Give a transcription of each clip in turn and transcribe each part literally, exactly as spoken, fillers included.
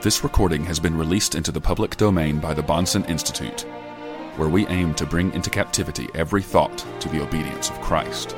This recording has been released into the public domain by the Bahnsen Institute, where we aim to bring into captivity every thought to the obedience of Christ.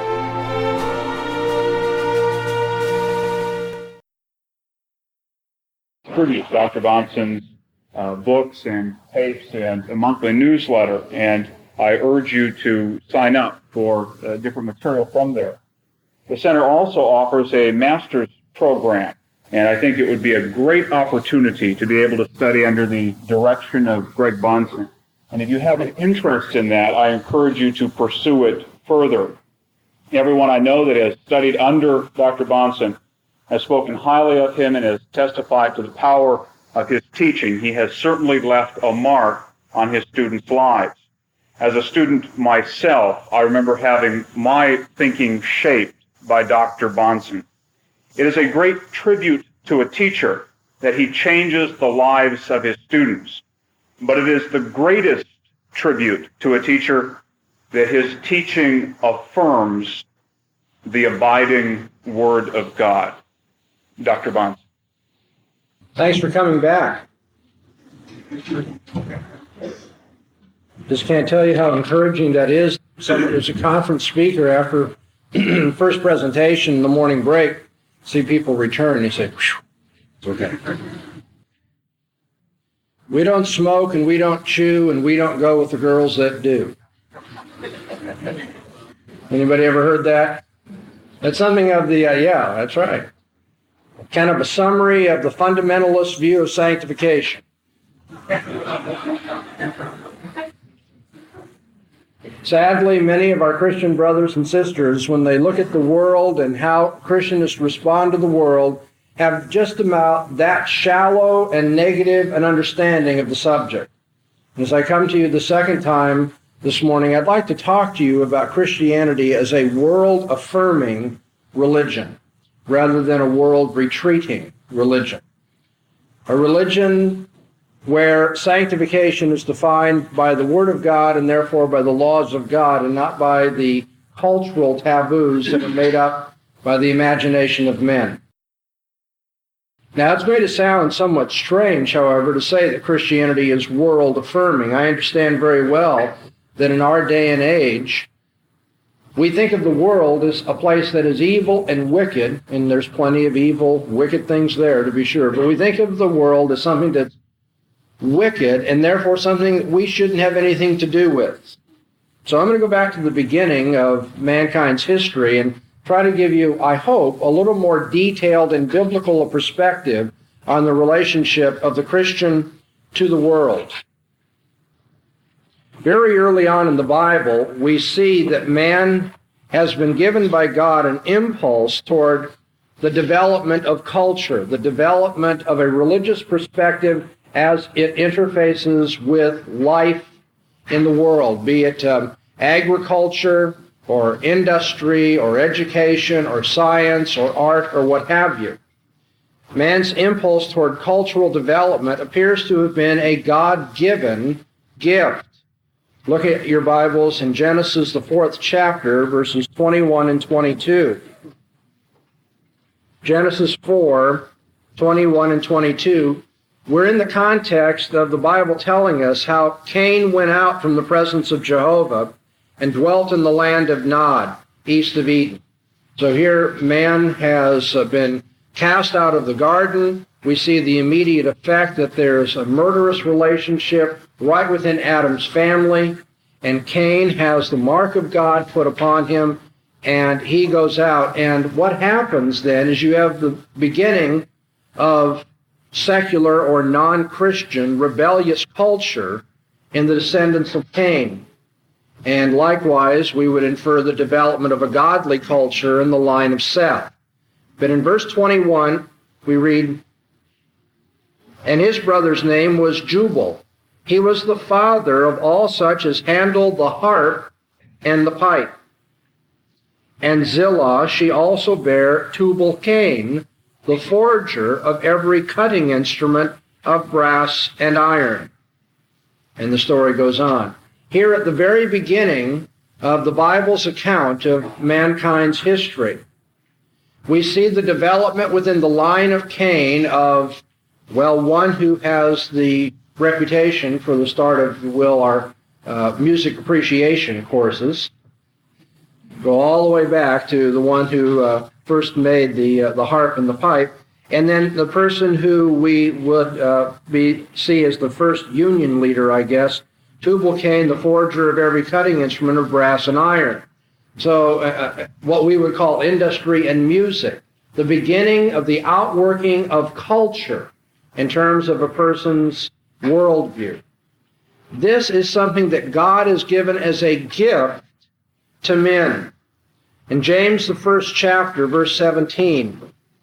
Distributes Doctor Bahnsen's uh, books and tapes and a monthly newsletter, and I urge you to sign up for uh, different material from there. The center also offers a master's program, and I think it would be a great opportunity to be able to study under the direction of Greg Bahnsen. And if you have an interest in that, I encourage you to pursue it further. Everyone I know that has studied under Doctor Bahnsen has spoken highly of him and has testified to the power of his teaching. He has certainly left a mark on his students' lives. As a student myself, I remember having my thinking shaped by Doctor Bahnsen. It is a great tribute to a teacher that he changes the lives of his students, but it is the greatest tribute to a teacher that his teaching affirms the abiding Word of God. Doctor Bahnsen. Thanks for coming back. Just can't tell you how encouraging that is. Someone who's a conference speaker after first presentation in the morning break, see people return, and you say, it's okay. We don't smoke, and we don't chew, and we don't go with the girls that do. Anybody ever heard that? That's something of the, uh, yeah, that's right. Kind of a summary of the fundamentalist view of sanctification. Sadly, many of our Christian brothers and sisters, when they look at the world and how Christians respond to the world, have just about that shallow and negative an understanding of the subject. And as I come to you the second time this morning, I'd like to talk to you about Christianity as a world-affirming religion, rather than a world-retreating religion. A religion where sanctification is defined by the Word of God and therefore by the laws of God and not by the cultural taboos that are made up by the imagination of men. Now, it's going to sound somewhat strange, however, to say that Christianity is world-affirming. I understand very well that in our day and age, we think of the world as a place that is evil and wicked, and there's plenty of evil, wicked things there, to be sure. But we think of the world as something that's wicked, and therefore something that we shouldn't have anything to do with. So I'm going to go back to the beginning of mankind's history and try to give you, I hope, a little more detailed and biblical a perspective on the relationship of the Christian to the world. Very early on in the Bible, we see that man has been given by God an impulse toward the development of culture, the development of a religious perspective as it interfaces with life in the world, be it um, agriculture or industry or education or science or art or what have you. Man's impulse toward cultural development appears to have been a God-given gift. Look at your Bibles in Genesis, the fourth chapter, verses twenty-one and twenty-two. Genesis four, twenty-one and twenty-two. We're in the context of the Bible telling us how Cain went out from the presence of Jehovah and dwelt in the land of Nod, east of Eden. So here man has been cast out of the garden. We see the immediate effect that there's a murderous relationship right within Adam's family, and Cain has the mark of God put upon him, and he goes out. And what happens then is you have the beginning of secular or non-Christian rebellious culture in the descendants of Cain. And likewise, we would infer the development of a godly culture in the line of Seth. But in verse twenty-one, we read, "And his brother's name was Jubal. He was the father of all such as handled the harp and the pipe. And Zillah, she also bare Tubal-Cain, the forger of every cutting instrument of brass and iron." And the story goes on. Here at the very beginning of the Bible's account of mankind's history, we see the development within the line of Cain of Well, one who has the reputation for the start of, if you will, our uh, music appreciation courses, go all the way back to the one who uh, first made the uh, the harp and the pipe, and then the person who we would uh, be see as the first union leader, I guess, Tubal-Cain, the forger of every cutting instrument of brass and iron. So uh, what we would call industry and music, the beginning of the outworking of culture in terms of a person's worldview. This is something that God has given as a gift to men. In James, the first chapter, verse seventeen,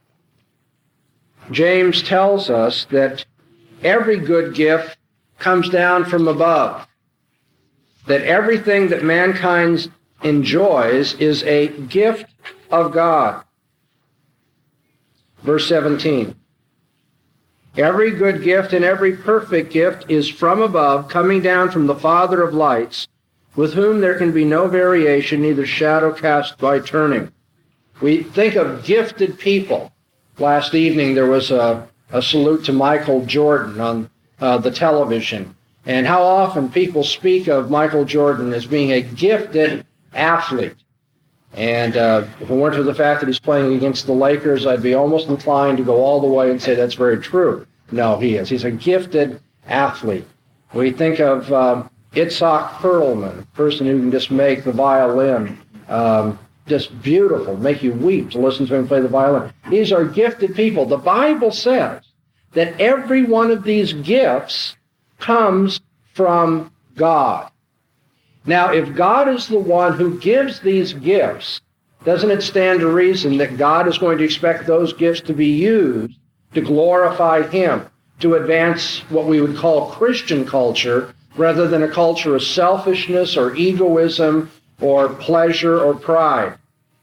James tells us that every good gift comes down from above, that everything that mankind enjoys is a gift of God. Verse seventeen, every good gift and every perfect gift is from above, coming down from the Father of lights, with whom there can be no variation, neither shadow cast by turning. We think of gifted people. Last evening there was a, a salute to Michael Jordan on uh, the television. And how often people speak of Michael Jordan as being a gifted athlete. And uh, if it weren't for the fact that he's playing against the Lakers, I'd be almost inclined to go all the way and say that's very true. No, he is. He's a gifted athlete. We think of um, Itzhak Perlman, a person who can just make the violin um, just beautiful, make you weep to listen to him play the violin. These are gifted people. The Bible says that every one of these gifts comes from God. Now, if God is the one who gives these gifts, doesn't it stand to reason that God is going to expect those gifts to be used to glorify Him, to advance what we would call Christian culture, rather than a culture of selfishness or egoism or pleasure or pride?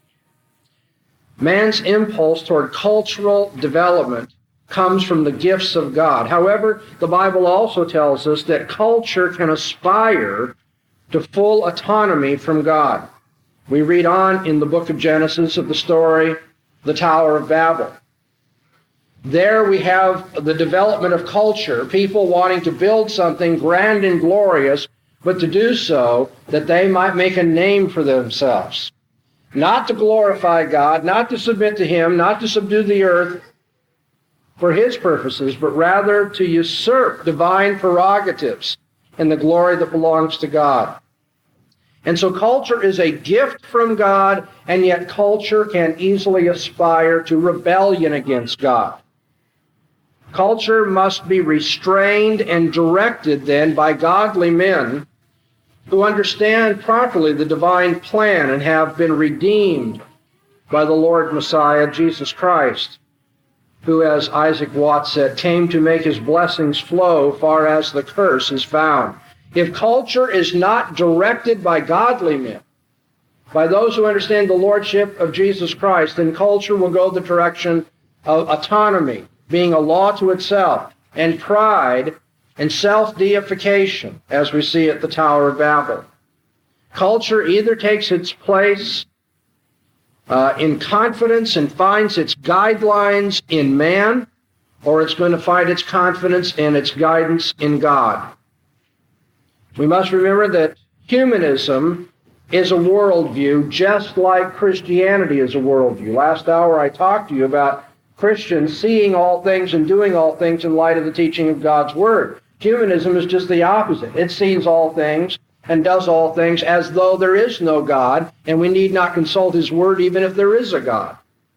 Man's impulse toward cultural development comes from the gifts of God. However, the Bible also tells us that culture can aspire to full autonomy from God. We read on in the book of Genesis of the story, the Tower of Babel. There we have the development of culture, people wanting to build something grand and glorious, but to do so that they might make a name for themselves. Not to glorify God, not to submit to Him, not to subdue the earth for His purposes, but rather to usurp divine prerogatives and the glory that belongs to God. And so culture is a gift from God, and yet culture can easily aspire to rebellion against God. Culture must be restrained and directed then by godly men who understand properly the divine plan and have been redeemed by the Lord Messiah, Jesus Christ, who, as Isaac Watts said, came to make His blessings flow far as the curse is found. If culture is not directed by godly men, by those who understand the lordship of Jesus Christ, then culture will go the direction of autonomy, being a law to itself, and pride and self-deification, as we see at the Tower of Babel. Culture either takes its place uh, in confidence and finds its guidelines in man, or it's going to find its confidence and its guidance in God. We must remember that humanism is a worldview just like Christianity is a worldview. Last hour I talked to you about Christians seeing all things and doing all things in light of the teaching of God's Word. Humanism is just the opposite. It sees all things and does all things as though there is no God, and we need not consult His Word even if there is a God.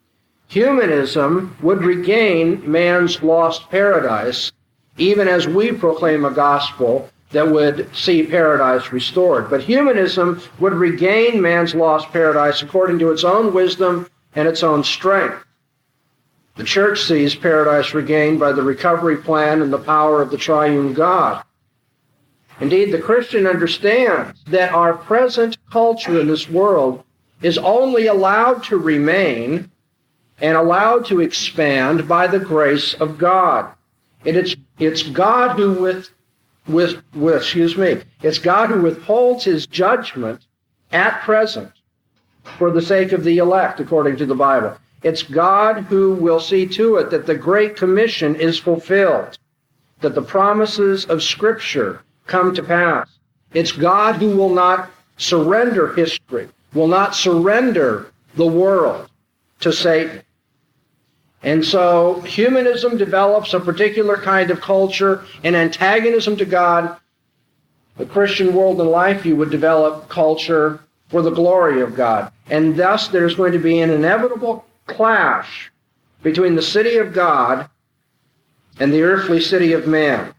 Humanism would regain man's lost paradise, even as we proclaim a gospel that would see paradise restored. But humanism would regain man's lost paradise according to its own wisdom and its own strength. The church sees paradise regained by the recovery plan and the power of the triune God. Indeed, the Christian understands that our present culture in this world is only allowed to remain and allowed to expand by the grace of God. And it's, it's God who with With, with, excuse me, it's God who withholds His judgment at present for the sake of the elect, according to the Bible. It's God who will see to it that the Great Commission is fulfilled, that the promises of Scripture come to pass. It's God who will not surrender history, will not surrender the world to Satan. And so humanism develops a particular kind of culture, an antagonism to God. The Christian world and life view would develop culture for the glory of God. And thus there's going to be an inevitable clash between the city of God and the earthly city of man.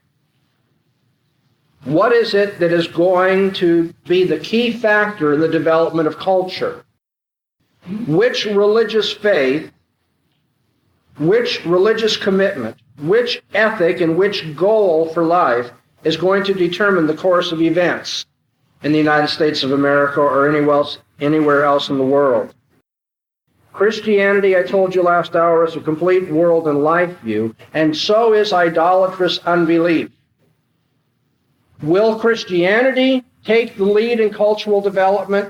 What is it that is going to be the key factor in the development of culture? Which religious faith, which religious commitment, which ethic, and which goal for life is going to determine the course of events in the United States of America or anywhere else, anywhere else in the world? Christianity, I told you last hour, is a complete world and life view, and so is idolatrous unbelief. Will Christianity take the lead in cultural development,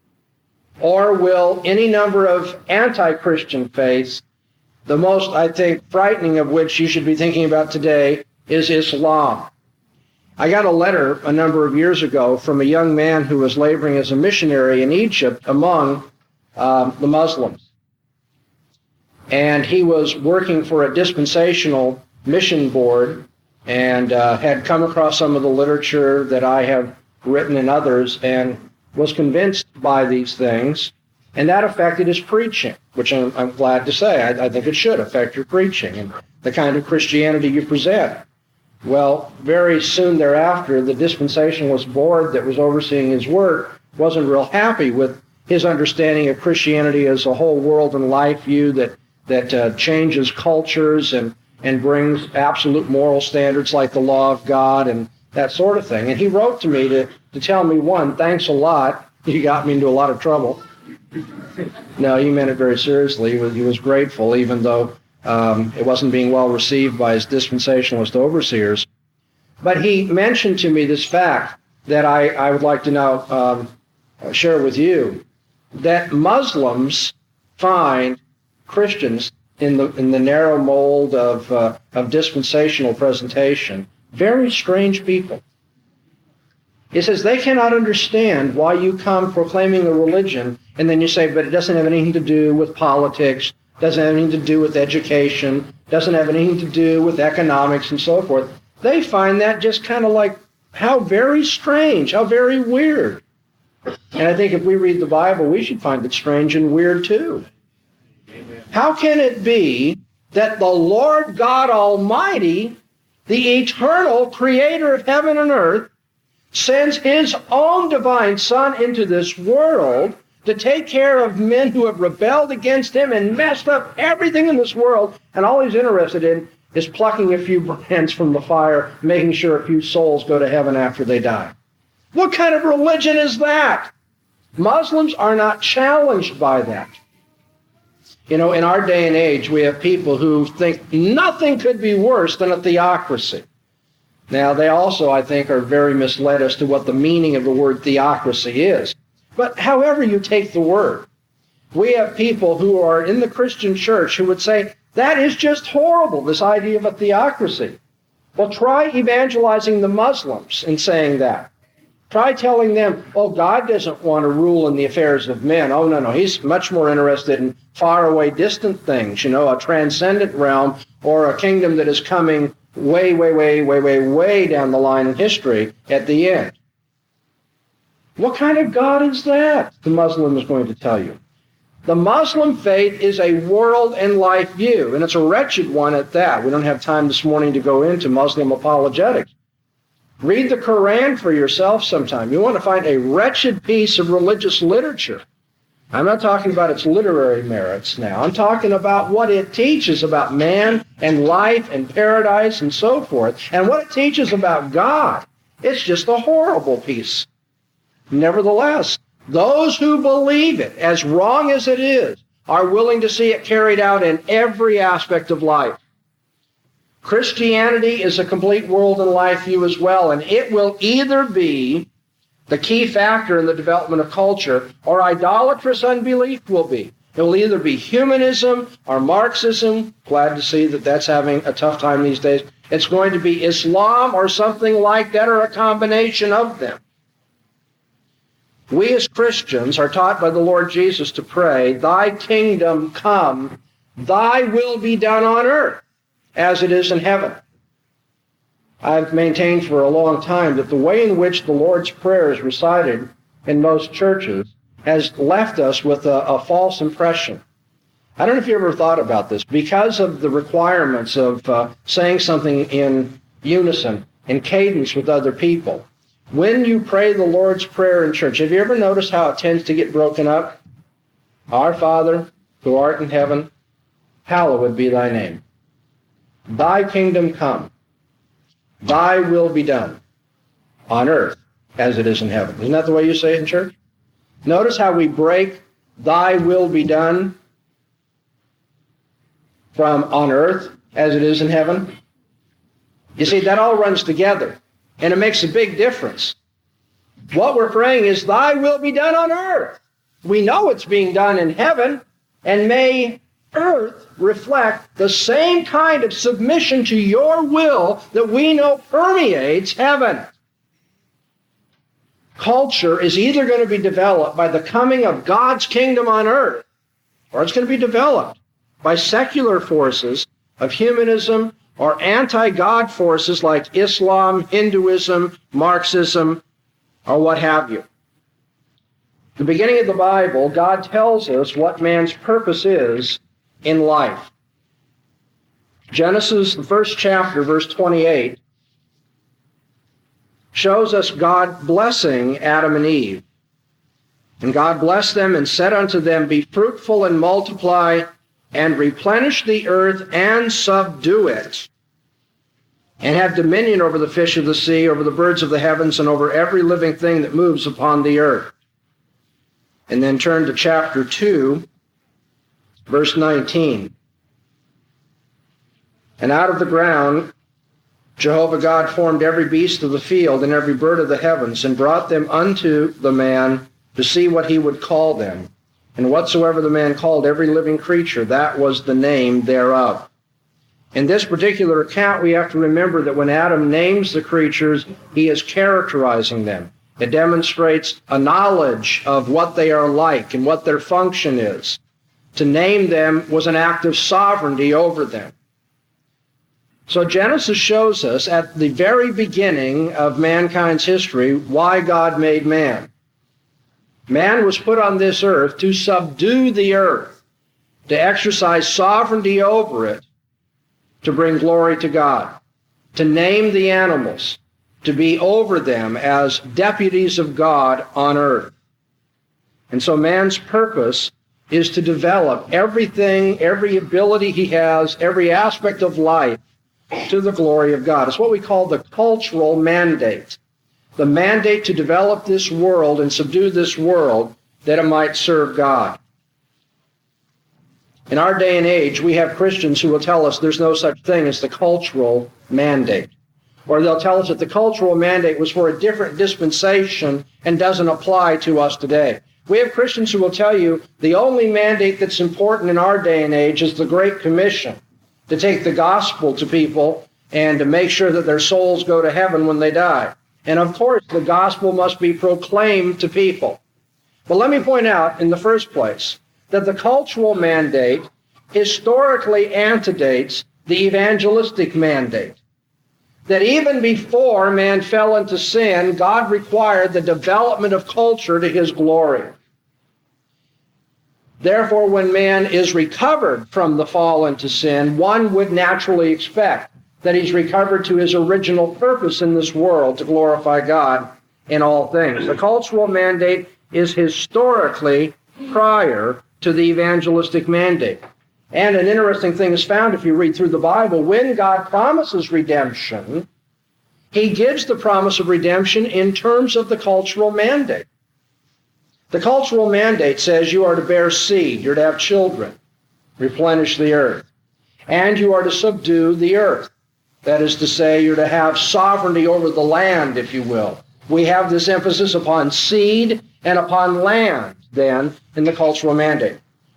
or will any number of anti-Christian faiths, the most, I think, frightening of which you should be thinking about today is Islam? I got a letter a number of years ago from a young man who was laboring as a missionary in Egypt among um, the Muslims. And he was working for a dispensational mission board and uh, had come across some of the literature that I have written and others and was convinced by these things. And that affected his preaching, which I'm, I'm glad to say. I, I think it should affect your preaching and the kind of Christianity you present. Well, very soon thereafter, the dispensationalist board that was overseeing his work wasn't real happy with his understanding of Christianity as a whole world and life view that, that uh, changes cultures and, and brings absolute moral standards like the law of God and that sort of thing. And he wrote to me to, to tell me, one, thanks a lot. You got me into a lot of trouble. No, he meant it very seriously. He was, he was grateful, even though um, it wasn't being well received by his dispensationalist overseers. But he mentioned to me this fact that I, I would like to now um, share with you, that Muslims find Christians in the in the narrow mold of uh, of dispensational presentation very strange people. He says they cannot understand why you come proclaiming a religion and then you say, but it doesn't have anything to do with politics, doesn't have anything to do with education, doesn't have anything to do with economics and so forth. They find that just kind of like, how very strange, how very weird. And I think if we read the Bible, we should find it strange and weird too. How can it be that the Lord God Almighty, the eternal creator of heaven and earth, sends his own divine Son into this world to take care of men who have rebelled against him and messed up everything in this world, and all he's interested in is plucking a few brands from the fire, making sure a few souls go to heaven after they die? What kind of religion is that? Muslims are not challenged by that. You know, in our day and age, we have people who think nothing could be worse than a theocracy. Now, they also, I think, are very misled as to what the meaning of the word theocracy is. But however you take the word, we have people who are in the Christian church who would say, that is just horrible, this idea of a theocracy. Well, try evangelizing the Muslims in saying that. Try telling them, oh, God doesn't want to rule in the affairs of men. Oh, no, no, he's much more interested in faraway, distant things, you know, a transcendent realm or a kingdom that is coming way, way, way, way, way, way down the line in history at the end. What kind of God is that? The Muslim is going to tell you. The Muslim faith is a world and life view, and it's a wretched one at that. We don't have time this morning to go into Muslim apologetics. Read the Quran for yourself sometime. You want to find a wretched piece of religious literature. I'm not talking about its literary merits now. I'm talking about what it teaches about man and life and paradise and so forth, and what it teaches about God. It's just a horrible piece. Nevertheless, those who believe it, as wrong as it is, are willing to see it carried out in every aspect of life. Christianity is a complete world and life view as well, and it will either be the key factor in the development of culture, or idolatrous unbelief will be. It will either be humanism or Marxism. Glad to see that that's having a tough time these days. It's going to be Islam or something like that, or a combination of them. We as Christians are taught by the Lord Jesus to pray, "Thy kingdom come, thy will be done on earth as it is in heaven." I've maintained for a long time that the way in which the Lord's Prayer is recited in most churches has left us with a, a false impression. I don't know if you ever thought about this. Because of the requirements of uh, saying something in unison, in cadence with other people, when you pray the Lord's Prayer in church, have you ever noticed how it tends to get broken up? Our Father, who art in heaven, hallowed be thy name. Thy kingdom come. Thy will be done on earth as it is in heaven. Isn't that the way you say it in church? Notice how we break thy will be done from on earth as it is in heaven. You see, that all runs together, and it makes a big difference. What we're praying is, thy will be done on earth. We know it's being done in heaven, and may earth reflect the same kind of submission to your will that we know permeates heaven. Culture is either going to be developed by the coming of God's kingdom on earth, or it's going to be developed by secular forces of humanism or anti-God forces like Islam, Hinduism, Marxism, or what have you. At the beginning of the Bible, God tells us what man's purpose is in life. Genesis, the first chapter, verse twenty-eight, shows us God blessing Adam and Eve. And God blessed them and said unto them, "Be fruitful and multiply, and replenish the earth and subdue it, and have dominion over the fish of the sea, over the birds of the heavens, and over every living thing that moves upon the earth." And then turn to chapter two, verse nineteen. "And out of the ground Jehovah God formed every beast of the field and every bird of the heavens, and brought them unto the man to see what he would call them. And whatsoever the man called every living creature, that was the name thereof." In this particular account, we have to remember that when Adam names the creatures, he is characterizing them. It demonstrates a knowledge of what they are like and what their function is. To name them was an act of sovereignty over them. So Genesis shows us at the very beginning of mankind's history why God made man. Man was put on this earth to subdue the earth, to exercise sovereignty over it, to bring glory to God, to name the animals, to be over them as deputies of God on earth. And so man's purpose is to develop everything, every ability he has, every aspect of life to the glory of God. It's what we call the cultural mandate. The mandate to develop this world and subdue this world that it might serve God. In our day and age, we have Christians who will tell us there's no such thing as the cultural mandate. Or they'll tell us that the cultural mandate was for a different dispensation and doesn't apply to us today. We have Christians who will tell you the only mandate that's important in our day and age is the Great Commission, to take the gospel to people and to make sure that their souls go to heaven when they die. And of course, the gospel must be proclaimed to people. But let me point out in the first place that the cultural mandate historically antedates the evangelistic mandate. That even before man fell into sin, God required the development of culture to his glory. Therefore, when man is recovered from the fall into sin, one would naturally expect that he's recovered to his original purpose in this world, to glorify God in all things. The cultural mandate is historically prior to the evangelistic mandate. And an interesting thing is found if you read through the Bible. When God promises redemption, he gives the promise of redemption in terms of the cultural mandate. The cultural mandate says you are to bear seed, you're to have children, replenish the earth, and you are to subdue the earth. That is to say, you're to have sovereignty over the land, if you will. We have this emphasis upon seed and upon land, then, in the cultural mandate.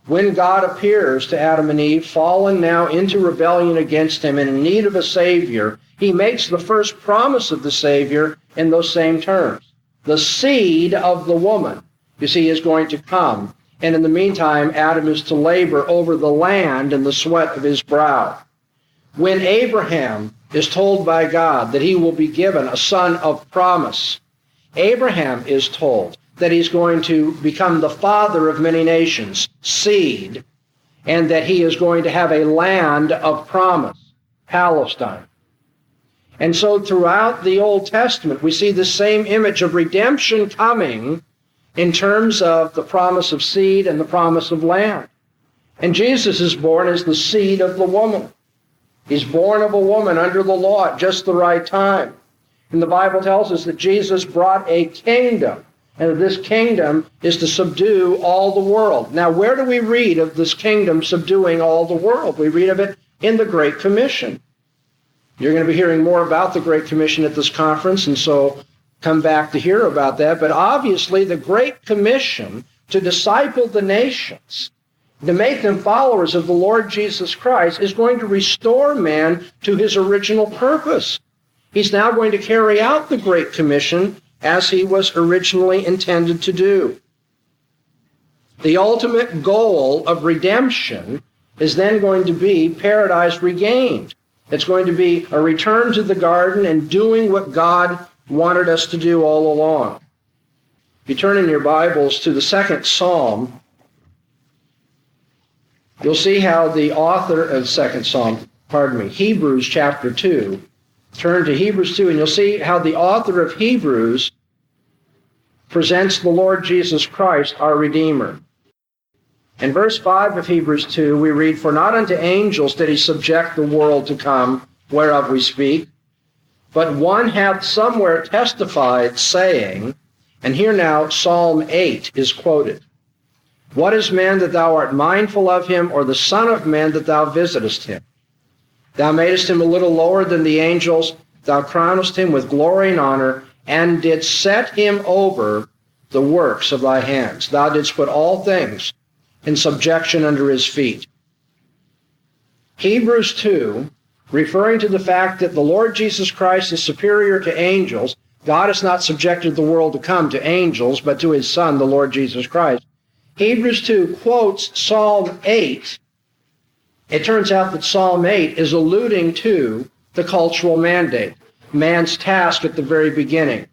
when God appears to Adam and Eve, fallen now into rebellion against him and in need of a Savior, he makes the first promise of the Savior in those same terms. The seed of the woman, you see, is going to come. And in the meantime, Adam is to labor over the land in the sweat of his brow. When Abraham is told by God that he will be given a son of promise, Abraham is told that he's going to become the father of many nations, seed, and that he is going to have a land of promise, Palestine. And so throughout the Old Testament, we see the same image of redemption coming in terms of the promise of seed and the promise of land. And Jesus is born as the seed of the woman. He's born of a woman under the law at just the right time. And the Bible tells us that Jesus brought a kingdom, and that this kingdom is to subdue all the world. Now, where do we read of this kingdom subduing all the world? We read of it in the Great Commission. You're going to be hearing more about the Great Commission at this conference, and so come back to hear about that. But obviously, the Great Commission to disciple the nations, to make them followers of the Lord Jesus Christ, is going to restore man to his original purpose. He's now going to carry out the Great Commission as he was originally intended to do. The ultimate goal of redemption is then going to be paradise regained. It's going to be a return to the garden and doing what God wanted us to do all along. If you turn in your Bibles to the second Psalm, you'll see how the author of second Psalm, pardon me, Hebrews chapter two, turn to Hebrews two, and you'll see how the author of Hebrews presents the Lord Jesus Christ, our Redeemer. In verse five of Hebrews two, we read, "For not unto angels did he subject the world to come, whereof we speak, but one hath somewhere testified, saying," and here now Psalm eight is quoted, "What is man that thou art mindful of him, or the son of man that thou visitest him? Thou madest him a little lower than the angels, thou crownest him with glory and honor, and didst set him over the works of thy hands. Thou didst put all things in subjection under his feet." Hebrews two, referring to the fact that the Lord Jesus Christ is superior to angels, God has not subjected the world to come to angels, but to his Son, the Lord Jesus Christ. Hebrews two quotes Psalm eight. It turns out that Psalm eight is alluding to the cultural mandate, man's task at the very beginning.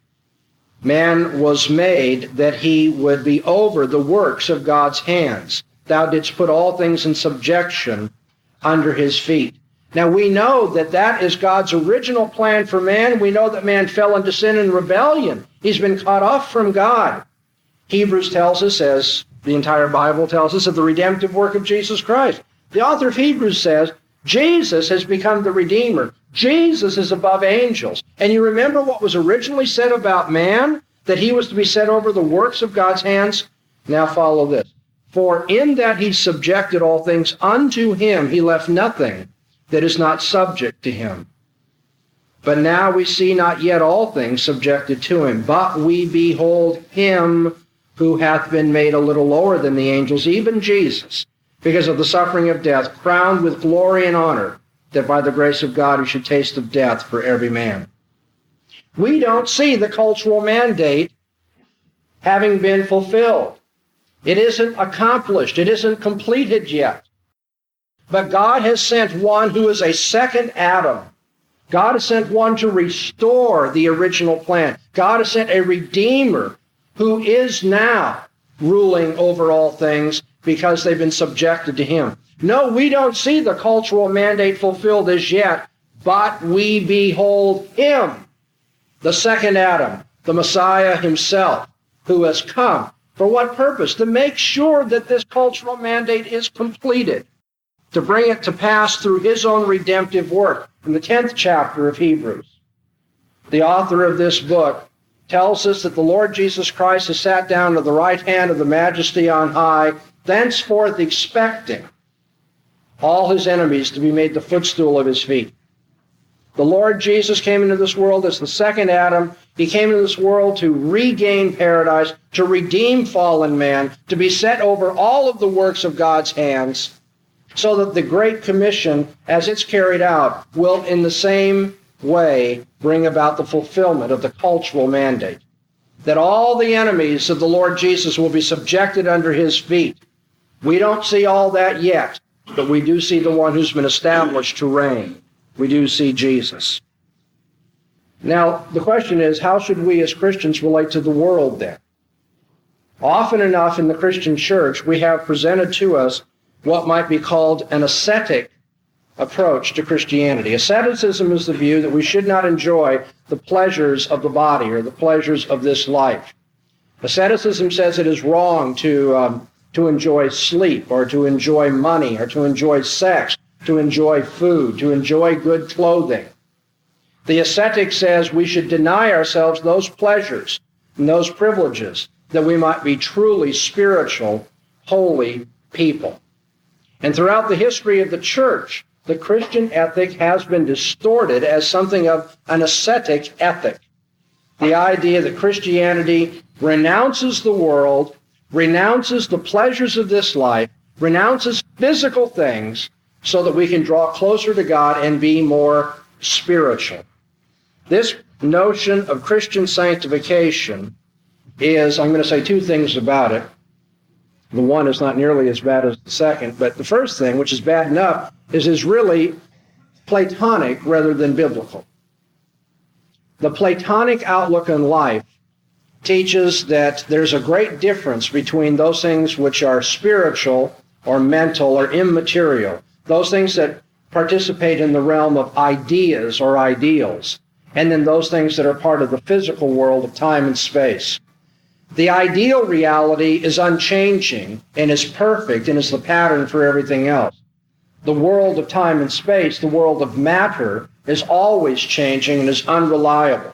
Man was made that he would be over the works of God's hands. Thou didst put all things in subjection under his feet. Now we know that that is God's original plan for man. We know that man fell into sin and rebellion. He's been cut off from God. Hebrews tells us, as the entire Bible tells us, of the redemptive work of Jesus Christ. The author of Hebrews says, Jesus has become the Redeemer. Jesus is above angels. And you remember what was originally said about man? That he was to be set over the works of God's hands? Now follow this. "For in that he subjected all things unto him, he left nothing that is not subject to him. But now we see not yet all things subjected to him, but we behold him who hath been made a little lower than the angels, even Jesus, because of the suffering of death, crowned with glory and honor, that by the grace of God he should taste of death for every man." We don't see the cultural mandate having been fulfilled. It isn't accomplished. It isn't completed yet. But God has sent one who is a second Adam. God has sent one to restore the original plan. God has sent a Redeemer who is now ruling over all things because they've been subjected to him. No, we don't see the cultural mandate fulfilled as yet, but we behold him, the second Adam, the Messiah himself, who has come. For what purpose? To make sure that this cultural mandate is completed, to bring it to pass through his own redemptive work. In the tenth chapter of Hebrews, the author of this book tells us that the Lord Jesus Christ has sat down to the right hand of the Majesty on high, thenceforth expecting all his enemies to be made the footstool of his feet. The Lord Jesus came into this world as the second Adam. He came into this world to regain paradise, to redeem fallen man, to be set over all of the works of God's hands, so that the Great Commission, as it's carried out, will in the same way bring about the fulfillment of the cultural mandate. That all the enemies of the Lord Jesus will be subjected under his feet. We don't see all that yet, but we do see the one who's been established to reign. We do see Jesus. Now, the question is, how should we as Christians relate to the world then? Often enough in the Christian church, we have presented to us what might be called an ascetic approach to Christianity. Asceticism is the view that we should not enjoy the pleasures of the body or the pleasures of this life. Asceticism says it is wrong to, um, to enjoy sleep or to enjoy money or to enjoy sex, to enjoy food, to enjoy good clothing. The ascetic says we should deny ourselves those pleasures and those privileges that we might be truly spiritual, holy people. And throughout the history of the church, the Christian ethic has been distorted as something of an ascetic ethic. The idea that Christianity renounces the world, renounces the pleasures of this life, renounces physical things so that we can draw closer to God and be more spiritual. This notion of Christian sanctification is, I'm going to say two things about it. The one is not nearly as bad as the second, but the first thing, which is bad enough, is is really Platonic rather than biblical. The Platonic outlook on life teaches that there's a great difference between those things which are spiritual or mental or immaterial, those things that participate in the realm of ideas or ideals, and then those things that are part of the physical world of time and space. The ideal reality is unchanging and is perfect and is the pattern for everything else. The world of time and space, the world of matter, is always changing and is unreliable.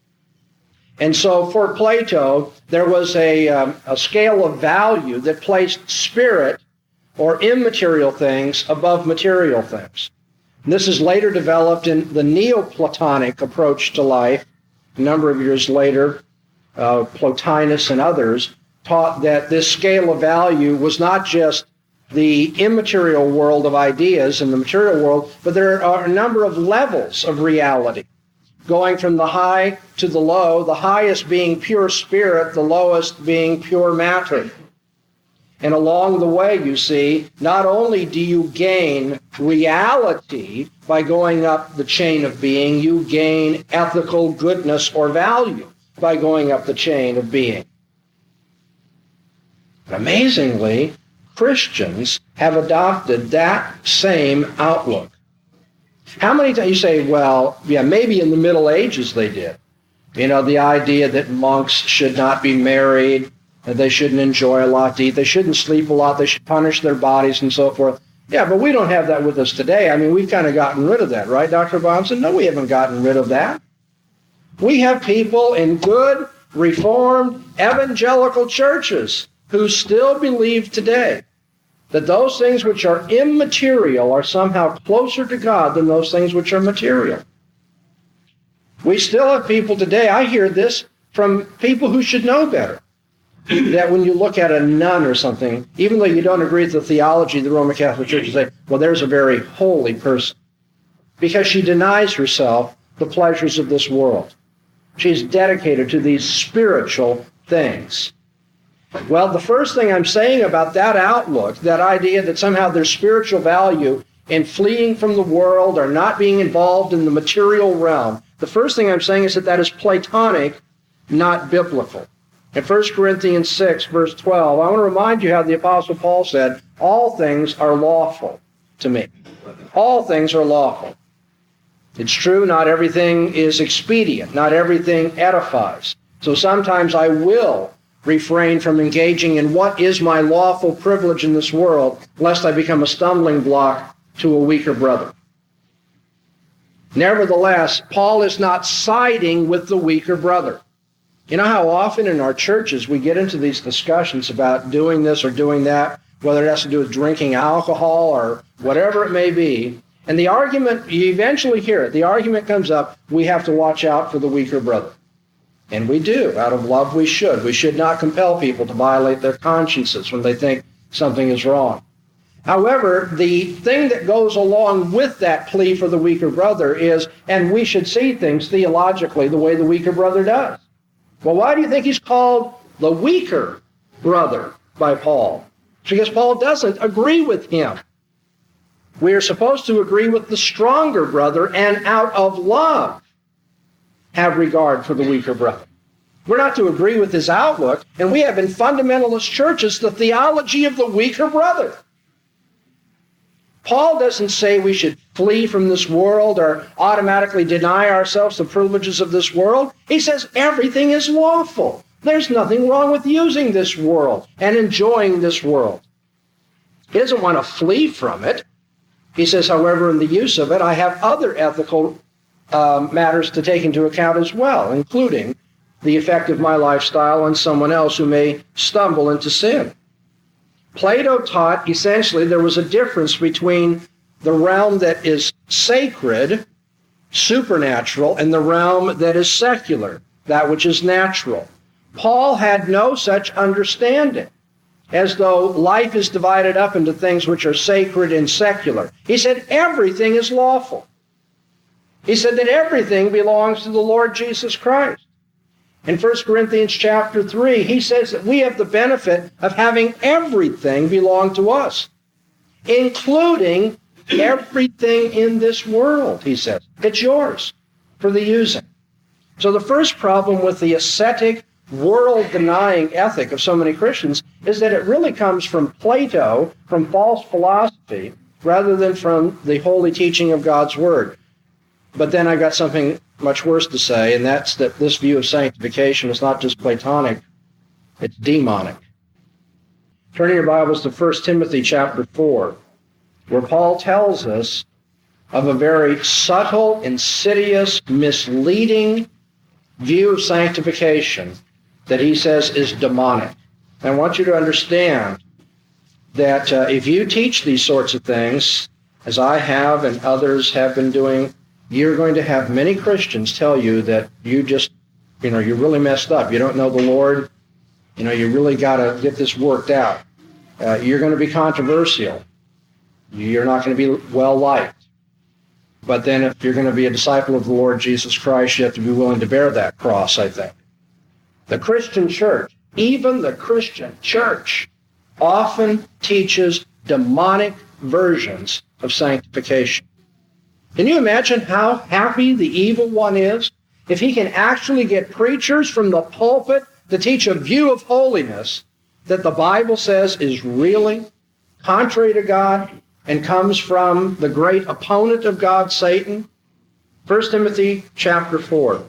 And so for Plato, there was a, um, a scale of value that placed spirit or immaterial things above material things. And this is later developed in the Neoplatonic approach to life. A number of years later, uh, Plotinus and others taught that this scale of value was not just the immaterial world of ideas and the material world, but there are a number of levels of reality, going from the high to the low, the highest being pure spirit, the lowest being pure matter. And along the way, you see, not only do you gain reality by going up the chain of being, you gain ethical goodness or value by going up the chain of being. But amazingly, Christians have adopted that same outlook. How many times you say, well, yeah, maybe in the Middle Ages they did. You know, the idea that monks should not be married, that they shouldn't enjoy a lot to eat, they shouldn't sleep a lot, they should punish their bodies and so forth. Yeah, but we don't have that with us today. I mean, we've kind of gotten rid of that, right, Doctor Bonson? No, we haven't gotten rid of that. We have people in good, reformed, evangelical churches who still believe today that those things which are immaterial are somehow closer to God than those things which are material. We still have people today, I hear this from people who should know better, that when you look at a nun or something, even though you don't agree with the theology of the Roman Catholic Church, you say, well, there's a very holy person, because she denies herself the pleasures of this world. She's dedicated to these spiritual things. Well, the first thing I'm saying about that outlook, that idea that somehow there's spiritual value in fleeing from the world or not being involved in the material realm, the first thing I'm saying is that that is Platonic, not biblical. In First Corinthians six, verse twelve, I want to remind you how the Apostle Paul said, all things are lawful to me. All things are lawful. It's true, not everything is expedient. Not everything edifies. So sometimes I will refrain from engaging in what is my lawful privilege in this world, lest I become a stumbling block to a weaker brother. Nevertheless, Paul is not siding with the weaker brother. You know how often in our churches we get into these discussions about doing this or doing that, whether it has to do with drinking alcohol or whatever it may be, And the argument, you eventually hear it, the argument comes up, we have to watch out for the weaker brother. And we do. Out of love, we should. We should not compel people to violate their consciences when they think something is wrong. However, the thing that goes along with that plea for the weaker brother is, and we should see things theologically the way the weaker brother does. Well, why do you think he's called the weaker brother by Paul? Because Paul doesn't agree with him. We are supposed to agree with the stronger brother and out of love have regard for the weaker brother. We're not to agree with his outlook, and we have in fundamentalist churches the theology of the weaker brother. Paul doesn't say we should flee from this world or automatically deny ourselves the privileges of this world. He says everything is lawful. There's nothing wrong with using this world and enjoying this world. He doesn't want to flee from it. He says, however, in the use of it, I have other ethical uh, matters to take into account as well, including the effect of my lifestyle on someone else who may stumble into sin. Plato taught essentially there was a difference between the realm that is sacred, supernatural, and the realm that is secular, that which is natural. Paul had no such understanding, as though life is divided up into things which are sacred and secular. He said everything is lawful. He said that everything belongs to the Lord Jesus Christ. In First Corinthians chapter three, he says that we have the benefit of having everything belong to us, including everything in this world, he says. It's yours for the using. So the first problem with the ascetic, world-denying ethic of so many Christians is that it really comes from Plato, from false philosophy, rather than from the holy teaching of God's Word. But then I got something much worse to say, and that's that this view of sanctification is not just Platonic, it's demonic. Turning your Bibles to First Timothy chapter four, where Paul tells us of a very subtle, insidious, misleading view of sanctification that he says is demonic. I want you to understand that uh, if you teach these sorts of things, as I have and others have been doing, you're going to have many Christians tell you that you just, you know, you're really messed up. You don't know the Lord. You know, you really got to get this worked out. Uh, you're going to be controversial. You're not going to be well liked. But then if you're going to be a disciple of the Lord Jesus Christ, you have to be willing to bear that cross, I think. The Christian church, even the Christian church, often teaches demonic versions of sanctification. Can you imagine how happy the evil one is if he can actually get preachers from the pulpit to teach a view of holiness that the Bible says is really contrary to God and comes from the great opponent of God, Satan? First Timothy chapter four.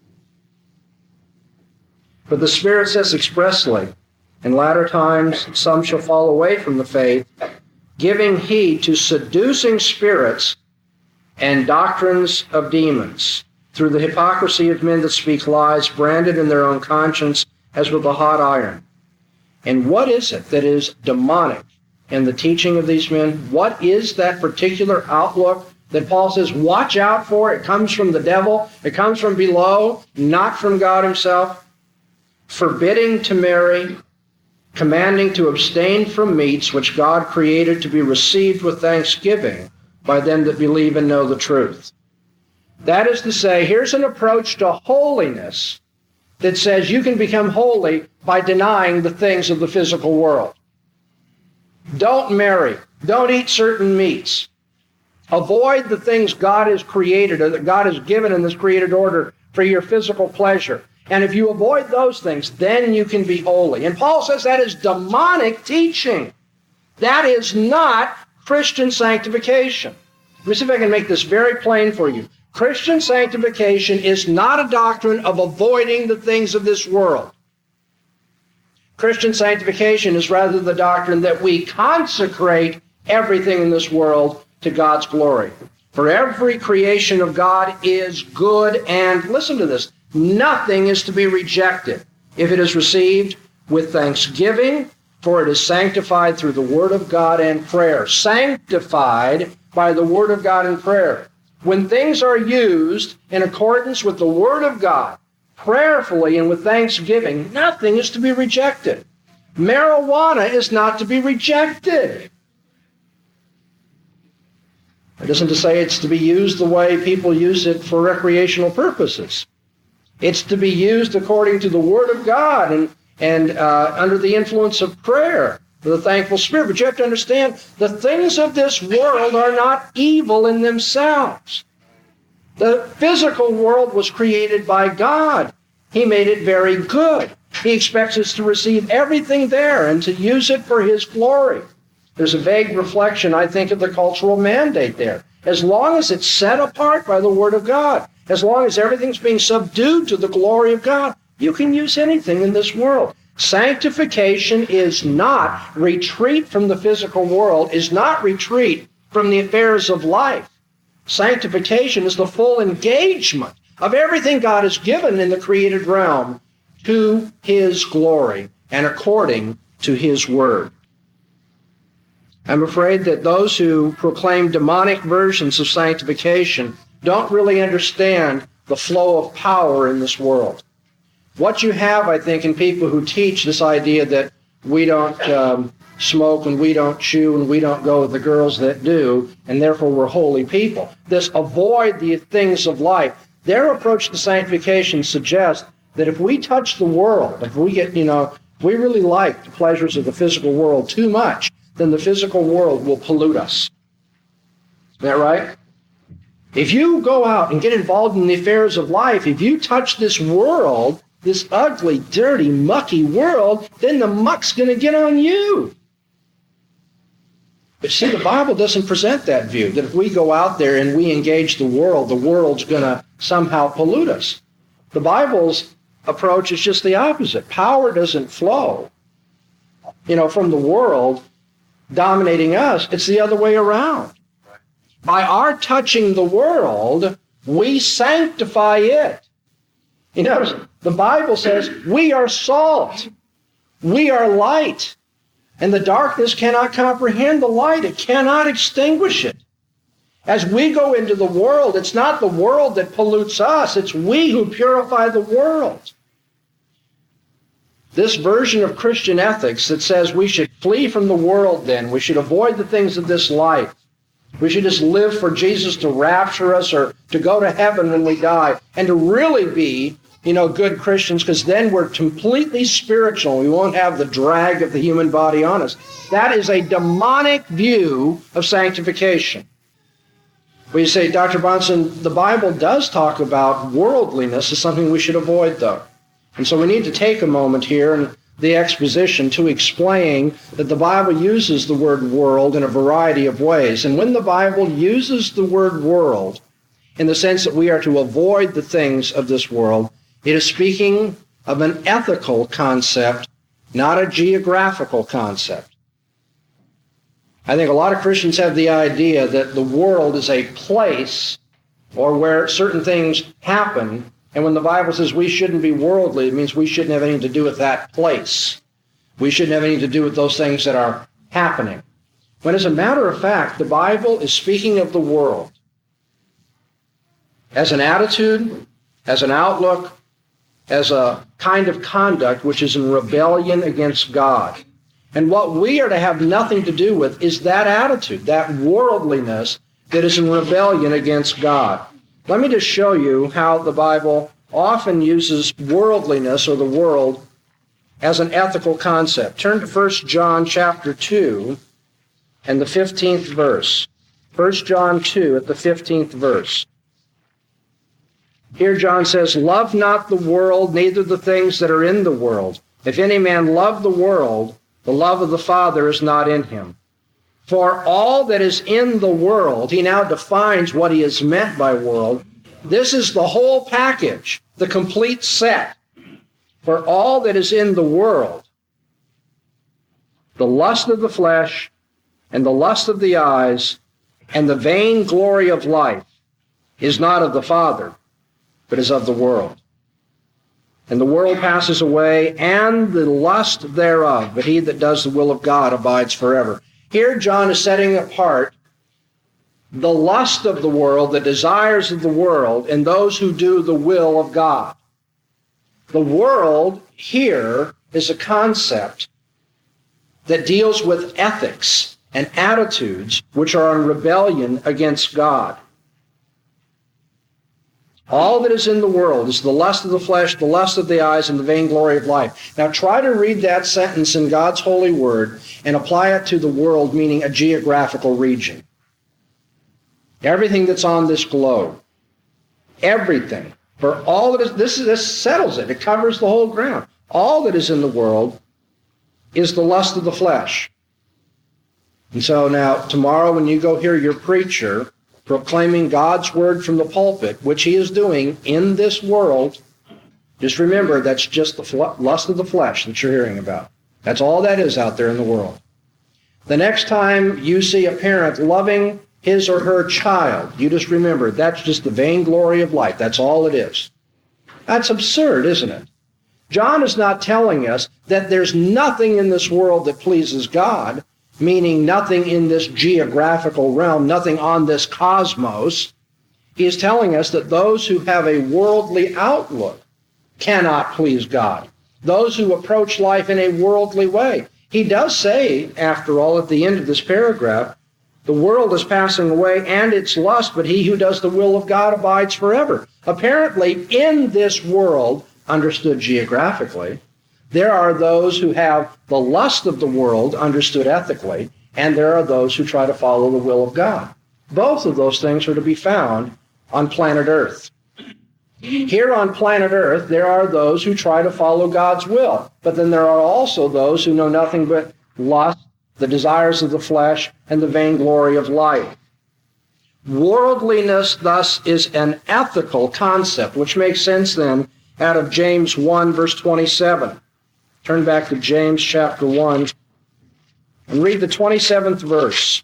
For the Spirit says expressly, in latter times some shall fall away from the faith, giving heed to seducing spirits and doctrines of demons, through the hypocrisy of men that speak lies, branded in their own conscience as with a hot iron. And what is it that is demonic in the teaching of these men? What is that particular outlook that Paul says, watch out for? It comes from the devil. It comes from below, not from God himself. Forbidding to marry, commanding to abstain from meats which God created to be received with thanksgiving by them that believe and know the truth. That is to say, here's an approach to holiness that says you can become holy by denying the things of the physical world. Don't marry. Don't eat certain meats. Avoid the things God has created or that God has given in this created order for your physical pleasure. And if you avoid those things, then you can be holy. And Paul says that is demonic teaching. That is not Christian sanctification. Let me see if I can make this very plain for you. Christian sanctification is not a doctrine of avoiding the things of this world. Christian sanctification is rather the doctrine that we consecrate everything in this world to God's glory. For every creation of God is good, and listen to this, nothing is to be rejected if it is received with thanksgiving, for it is sanctified through the word of God and prayer. Sanctified by the Word of God in prayer. When things are used in accordance with the Word of God, prayerfully and with thanksgiving, nothing is to be rejected. Marijuana is not to be rejected. It isn't to say it's to be used the way people use it for recreational purposes. It's to be used according to the Word of God and, and uh, under the influence of prayer, with a thankful spirit. But you have to understand, the things of this world are not evil in themselves. The physical world was created by God. He made it very good. He expects us to receive everything there and to use it for His glory. There's a vague reflection, I think, of the cultural mandate there. As long as it's set apart by the Word of God, as long as everything's being subdued to the glory of God, you can use anything in this world. Sanctification is not retreat from the physical world, is not retreat from the affairs of life. Sanctification is the full engagement of everything God has given in the created realm to His glory and according to His Word. I'm afraid that those who proclaim demonic versions of sanctification don't really understand the flow of power in this world. What you have, I think, in people who teach this idea that we don't um, smoke and we don't chew and we don't go with the girls that do, and therefore we're holy people. This avoid the things of life. Their approach to sanctification suggests that if we touch the world, if we get, you know, if we really like the pleasures of the physical world too much, then the physical world will pollute us. Is that right? If you go out and get involved in the affairs of life, if you touch this world, this ugly, dirty, mucky world, then the muck's going to get on you. But see, the Bible doesn't present that view, that if we go out there and we engage the world, the world's going to somehow pollute us. The Bible's approach is just the opposite. Power doesn't flow, you know, from the world dominating us. It's the other way around. By our touching the world, we sanctify it. You notice, the Bible says we are salt, we are light, and the darkness cannot comprehend the light. It cannot extinguish it. As we go into the world, it's not the world that pollutes us, it's we who purify the world. This version of Christian ethics that says we should flee from the world then, we should avoid the things of this life, we should just live for Jesus to rapture us or to go to heaven when we die, and to really be, you know, good Christians, because then we're completely spiritual. We won't have the drag of the human body on us. That is a demonic view of sanctification. Well, you say, Doctor Bahnsen, the Bible does talk about worldliness as something we should avoid, though. And so we need to take a moment here in the exposition to explain that the Bible uses the word world in a variety of ways. And when the Bible uses the word world in the sense that we are to avoid the things of this world, it is speaking of an ethical concept, not a geographical concept. I think a lot of Christians have the idea that the world is a place or where certain things happen. And when the Bible says we shouldn't be worldly, it means we shouldn't have anything to do with that place. We shouldn't have anything to do with those things that are happening. When as a matter of fact, the Bible is speaking of the world as an attitude, as an outlook, as a kind of conduct which is in rebellion against God. And what we are to have nothing to do with is that attitude, that worldliness that is in rebellion against God. Let me just show you how the Bible often uses worldliness or the world as an ethical concept. Turn to First John chapter two and the fifteenth verse. First John two at the fifteenth verse. Here John says, "Love not the world, neither the things that are in the world. If any man love the world, the love of the Father is not in him. For all that is in the world," he now defines what he has meant by world. This is the whole package, the complete set. "For all that is in the world, the lust of the flesh, and the lust of the eyes, and the vain glory of life, is not of the Father, but is of the world. And the world passes away, and the lust thereof, but he that does the will of God abides forever." Here John is setting apart the lust of the world, the desires of the world, and those who do the will of God. The world here is a concept that deals with ethics and attitudes which are in rebellion against God. All that is in the world is the lust of the flesh, the lust of the eyes, and the vainglory of life. Now try to read that sentence in God's holy word and apply it to the world, meaning a geographical region. Everything that's on this globe. Everything. For all that is, this, is, this settles it. It covers the whole ground. All that is in the world is the lust of the flesh. And so now, tomorrow when you go hear your preacher proclaiming God's word from the pulpit, which he is doing in this world, just remember that's just the fl- lust of the flesh that you're hearing about. That's all that is out there in the world. The next time you see a parent loving his or her child, you just remember that's just the vainglory of life. That's all it is. That's absurd, isn't it? John is not telling us that there's nothing in this world that pleases God, meaning nothing in this geographical realm, nothing on this cosmos. He is telling us that those who have a worldly outlook cannot please God. Those who approach life in a worldly way. He does say, after all, at the end of this paragraph, the world is passing away and its lust, but he who does the will of God abides forever. Apparently, in this world, understood geographically, there are those who have the lust of the world, understood ethically, and there are those who try to follow the will of God. Both of those things are to be found on planet Earth. Here on planet Earth, there are those who try to follow God's will, but then there are also those who know nothing but lust, the desires of the flesh, and the vainglory of life. Worldliness, thus, is an ethical concept, which makes sense then out of James one, verse twenty-seven. Turn back to James chapter one and read the twenty-seventh verse.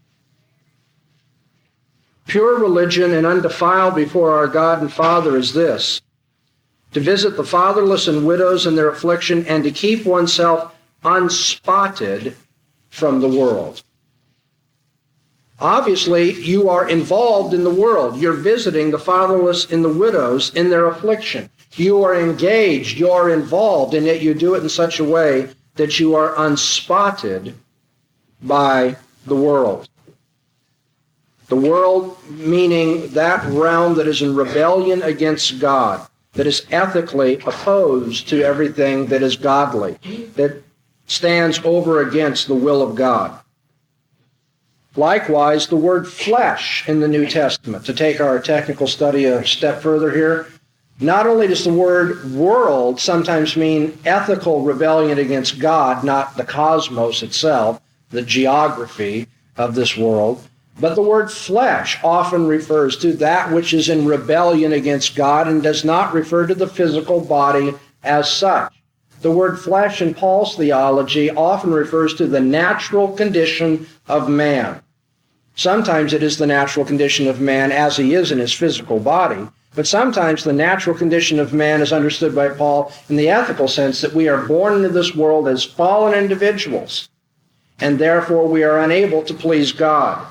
Pure religion and undefiled before our God and Father is this, to visit the fatherless and widows in their affliction and to keep oneself unspotted from the world. Obviously, you are involved in the world. You're visiting the fatherless and the widows in their affliction. You are engaged, you are involved, and yet you do it in such a way that you are unspotted by the world. The world meaning that realm that is in rebellion against God, that is ethically opposed to everything that is godly, that stands over against the will of God. Likewise, the word flesh in the New Testament, to take our technical study a step further here, not only does the word world sometimes mean ethical rebellion against God, not the cosmos itself, the geography of this world, but the word flesh often refers to that which is in rebellion against God and does not refer to the physical body as such. The word flesh in Paul's theology often refers to the natural condition of man. Sometimes it is the natural condition of man as he is in his physical body, but sometimes the natural condition of man is understood by Paul in the ethical sense that we are born into this world as fallen individuals, and therefore we are unable to please God.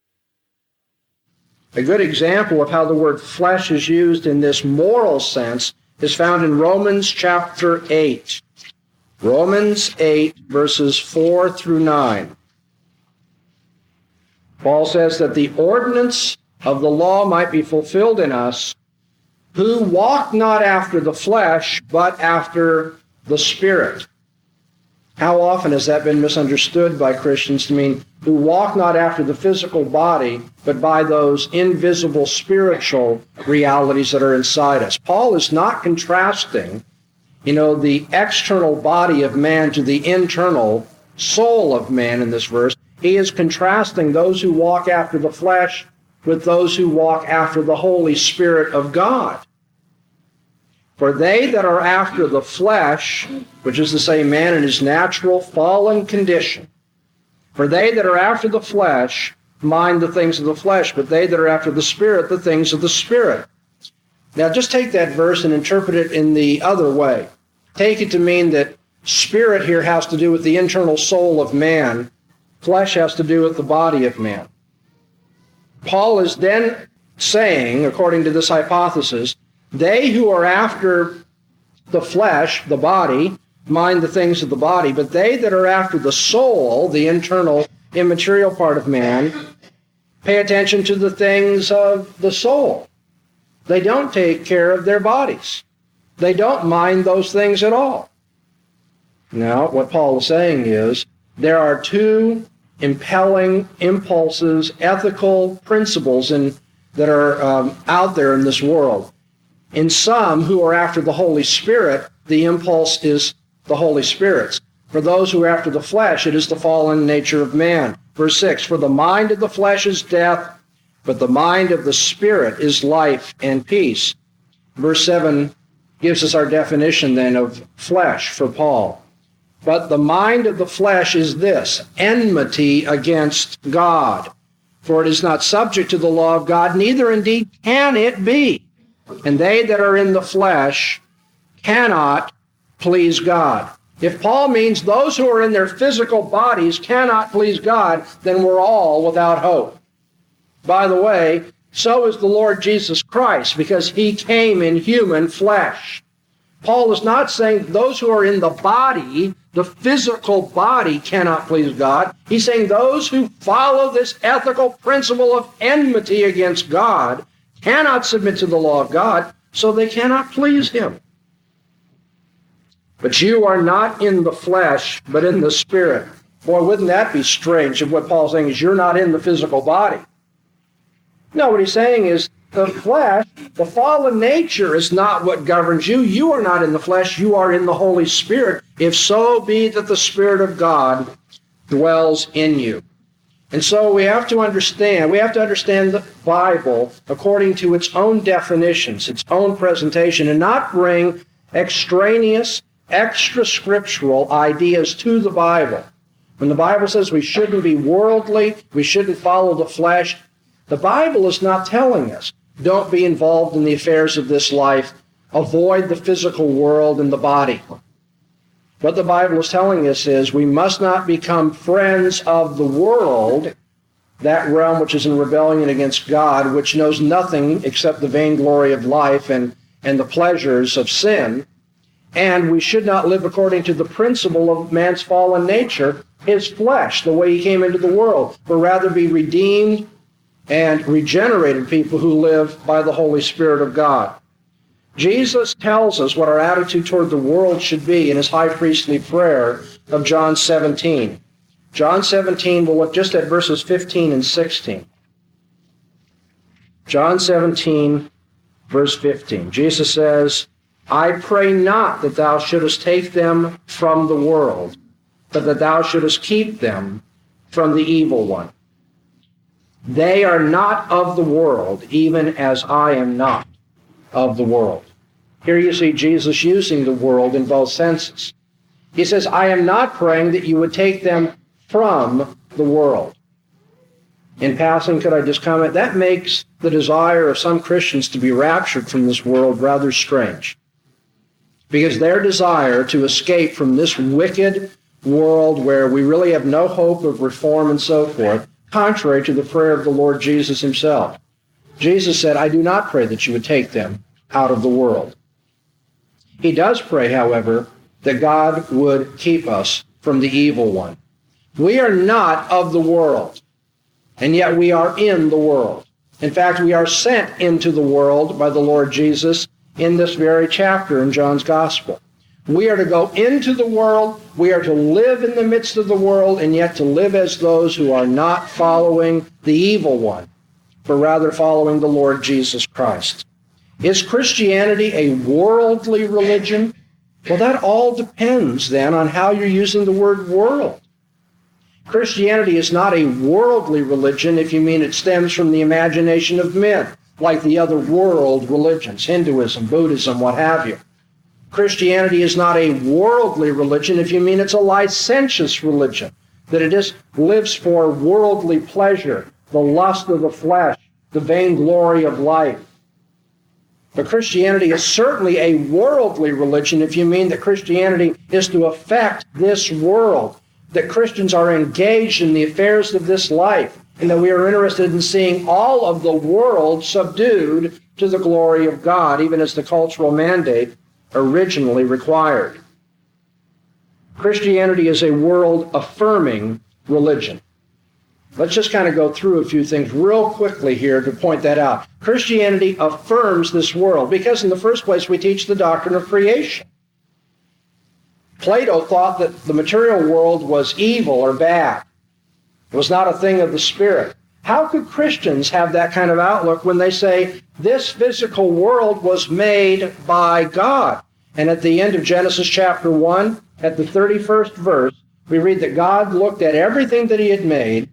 A good example of how the word flesh is used in this moral sense is found in Romans chapter eight. Romans eight, verses four through nine. Paul says that the ordinance of the law might be fulfilled in us, who walk not after the flesh, but after the Spirit. How often has that been misunderstood by Christians to mean who walk not after the physical body, but by those invisible spiritual realities that are inside us? Paul is not contrasting, you know, the external body of man to the internal soul of man in this verse. He is contrasting those who walk after the flesh with those who walk after the Holy Spirit of God. For they that are after the flesh, which is to say man in his natural fallen condition, for they that are after the flesh mind the things of the flesh, but they that are after the Spirit, the things of the Spirit. Now just take that verse and interpret it in the other way. Take it to mean that spirit here has to do with the internal soul of man, flesh has to do with the body of man. Paul is then saying, according to this hypothesis, they who are after the flesh, the body, mind the things of the body, but they that are after the soul, the internal, immaterial part of man, pay attention to the things of the soul. They don't take care of their bodies. They don't mind those things at all. Now, what Paul is saying is, there are two impelling impulses, ethical principles in, that are um, out there in this world. In some who are after the Holy Spirit, the impulse is the Holy Spirit's. For those who are after the flesh, it is the fallen nature of man. Verse six, for the mind of the flesh is death, but the mind of the Spirit is life and peace. Verse seven gives us our definition then of flesh for Paul. But the mind of the flesh is this, enmity against God. For it is not subject to the law of God, neither indeed can it be. And they that are in the flesh cannot please God. If Paul means those who are in their physical bodies cannot please God, then we're all without hope. By the way, so is the Lord Jesus Christ, because he came in human flesh. Paul is not saying those who are in the body, the physical body, cannot please God. He's saying those who follow this ethical principle of enmity against God cannot submit to the law of God, so they cannot please him. But you are not in the flesh, but in the Spirit. Boy, wouldn't that be strange if what Paul's saying is you're not in the physical body. No, what he's saying is the flesh, the fallen nature is not what governs you. You are not in the flesh, you are in the Holy Spirit, if so be that the Spirit of God dwells in you. And so we have to understand, we have to understand the Bible according to its own definitions, its own presentation, and not bring extraneous, extra-scriptural ideas to the Bible. When the Bible says we shouldn't be worldly, we shouldn't follow the flesh, the Bible is not telling us, don't be involved in the affairs of this life, avoid the physical world and the body. What the Bible is telling us is we must not become friends of the world, that realm which is in rebellion against God, which knows nothing except the vainglory of life and, and the pleasures of sin. And we should not live according to the principle of man's fallen nature, his flesh, the way he came into the world, but rather be redeemed and regenerated people who live by the Holy Spirit of God. Jesus tells us what our attitude toward the world should be in his high priestly prayer of John seventeen. John seventeen, we'll look just at verses fifteen and sixteen. John seventeen, verse fifteen. Jesus says, I pray not that thou shouldest take them from the world, but that thou shouldest keep them from the evil one. They are not of the world, even as I am not of the world. Here you see Jesus using the world in both senses. He says, I am not praying that you would take them from the world. In passing, could I just comment, that makes the desire of some Christians to be raptured from this world rather strange. Because their desire to escape from this wicked world where we really have no hope of reform and so forth, contrary to the prayer of the Lord Jesus himself. Jesus said, I do not pray that you would take them out of the world. He does pray, however, that God would keep us from the evil one. We are not of the world, and yet we are in the world. In fact, we are sent into the world by the Lord Jesus in this very chapter in John's Gospel. We are to go into the world, we are to live in the midst of the world, and yet to live as those who are not following the evil one, but rather following the Lord Jesus Christ. Is Christianity a worldly religion? Well, that all depends then on how you're using the word world. Christianity is not a worldly religion if you mean it stems from the imagination of men, like the other world religions, Hinduism, Buddhism, what have you. Christianity is not a worldly religion if you mean it's a licentious religion, that it just lives for worldly pleasure, the lust of the flesh, the vainglory of life. But Christianity is certainly a worldly religion if you mean that Christianity is to affect this world, that Christians are engaged in the affairs of this life, and that we are interested in seeing all of the world subdued to the glory of God, even as the cultural mandate originally required. Christianity is a world-affirming religion. Let's just kind of go through a few things real quickly here to point that out. Christianity affirms this world because, in the first place, we teach the doctrine of creation. Plato thought that the material world was evil or bad. It was not a thing of the spirit. How could Christians have that kind of outlook when they say this physical world was made by God? And at the end of Genesis chapter one, at the thirty-first verse, we read that God looked at everything that he had made,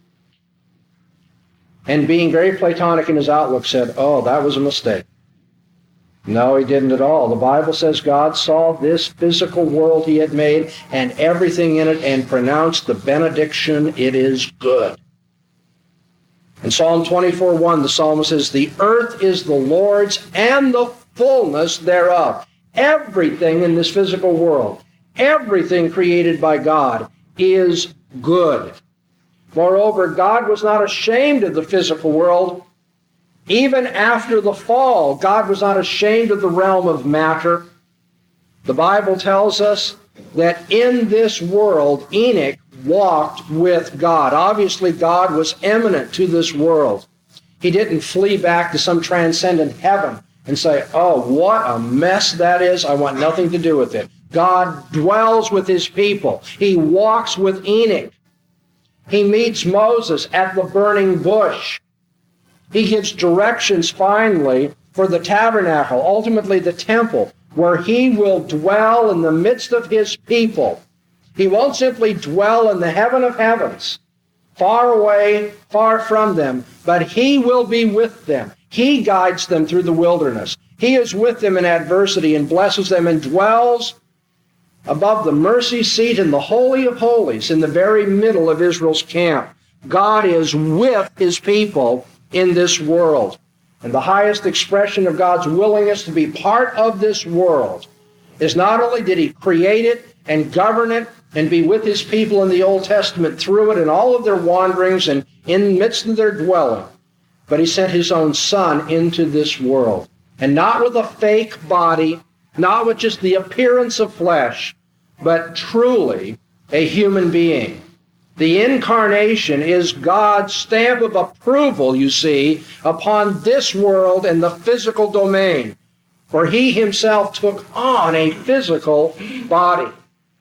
and being very Platonic in his outlook said, oh, that was a mistake. No, he didn't at all. The Bible says God saw this physical world he had made and everything in it and pronounced the benediction, it is good. In Psalm twenty-four one, the psalmist says, the earth is the Lord's and the fullness thereof. Everything in this physical world, everything created by God is good. Moreover, God was not ashamed of the physical world. Even after the fall, God was not ashamed of the realm of matter. The Bible tells us that in this world, Enoch walked with God. Obviously, God was eminent to this world. He didn't flee back to some transcendent heaven and say, oh, what a mess that is. I want nothing to do with it. God dwells with his people. He walks with Enoch. He meets Moses at the burning bush. He gives directions, finally, for the tabernacle, ultimately the temple, where he will dwell in the midst of his people. He won't simply dwell in the heaven of heavens, far away, far from them, but he will be with them. He guides them through the wilderness. He is with them in adversity and blesses them and dwells above the mercy seat in the Holy of Holies, in the very middle of Israel's camp. God is with his people in this world. And the highest expression of God's willingness to be part of this world is not only did he create it and govern it and be with his people in the Old Testament through it and all of their wanderings and in the midst of their dwelling, but he sent his own Son into this world. And not with a fake body, not with just the appearance of flesh, but truly a human being. The incarnation is God's stamp of approval, you see, upon this world and the physical domain, for he himself took on a physical body.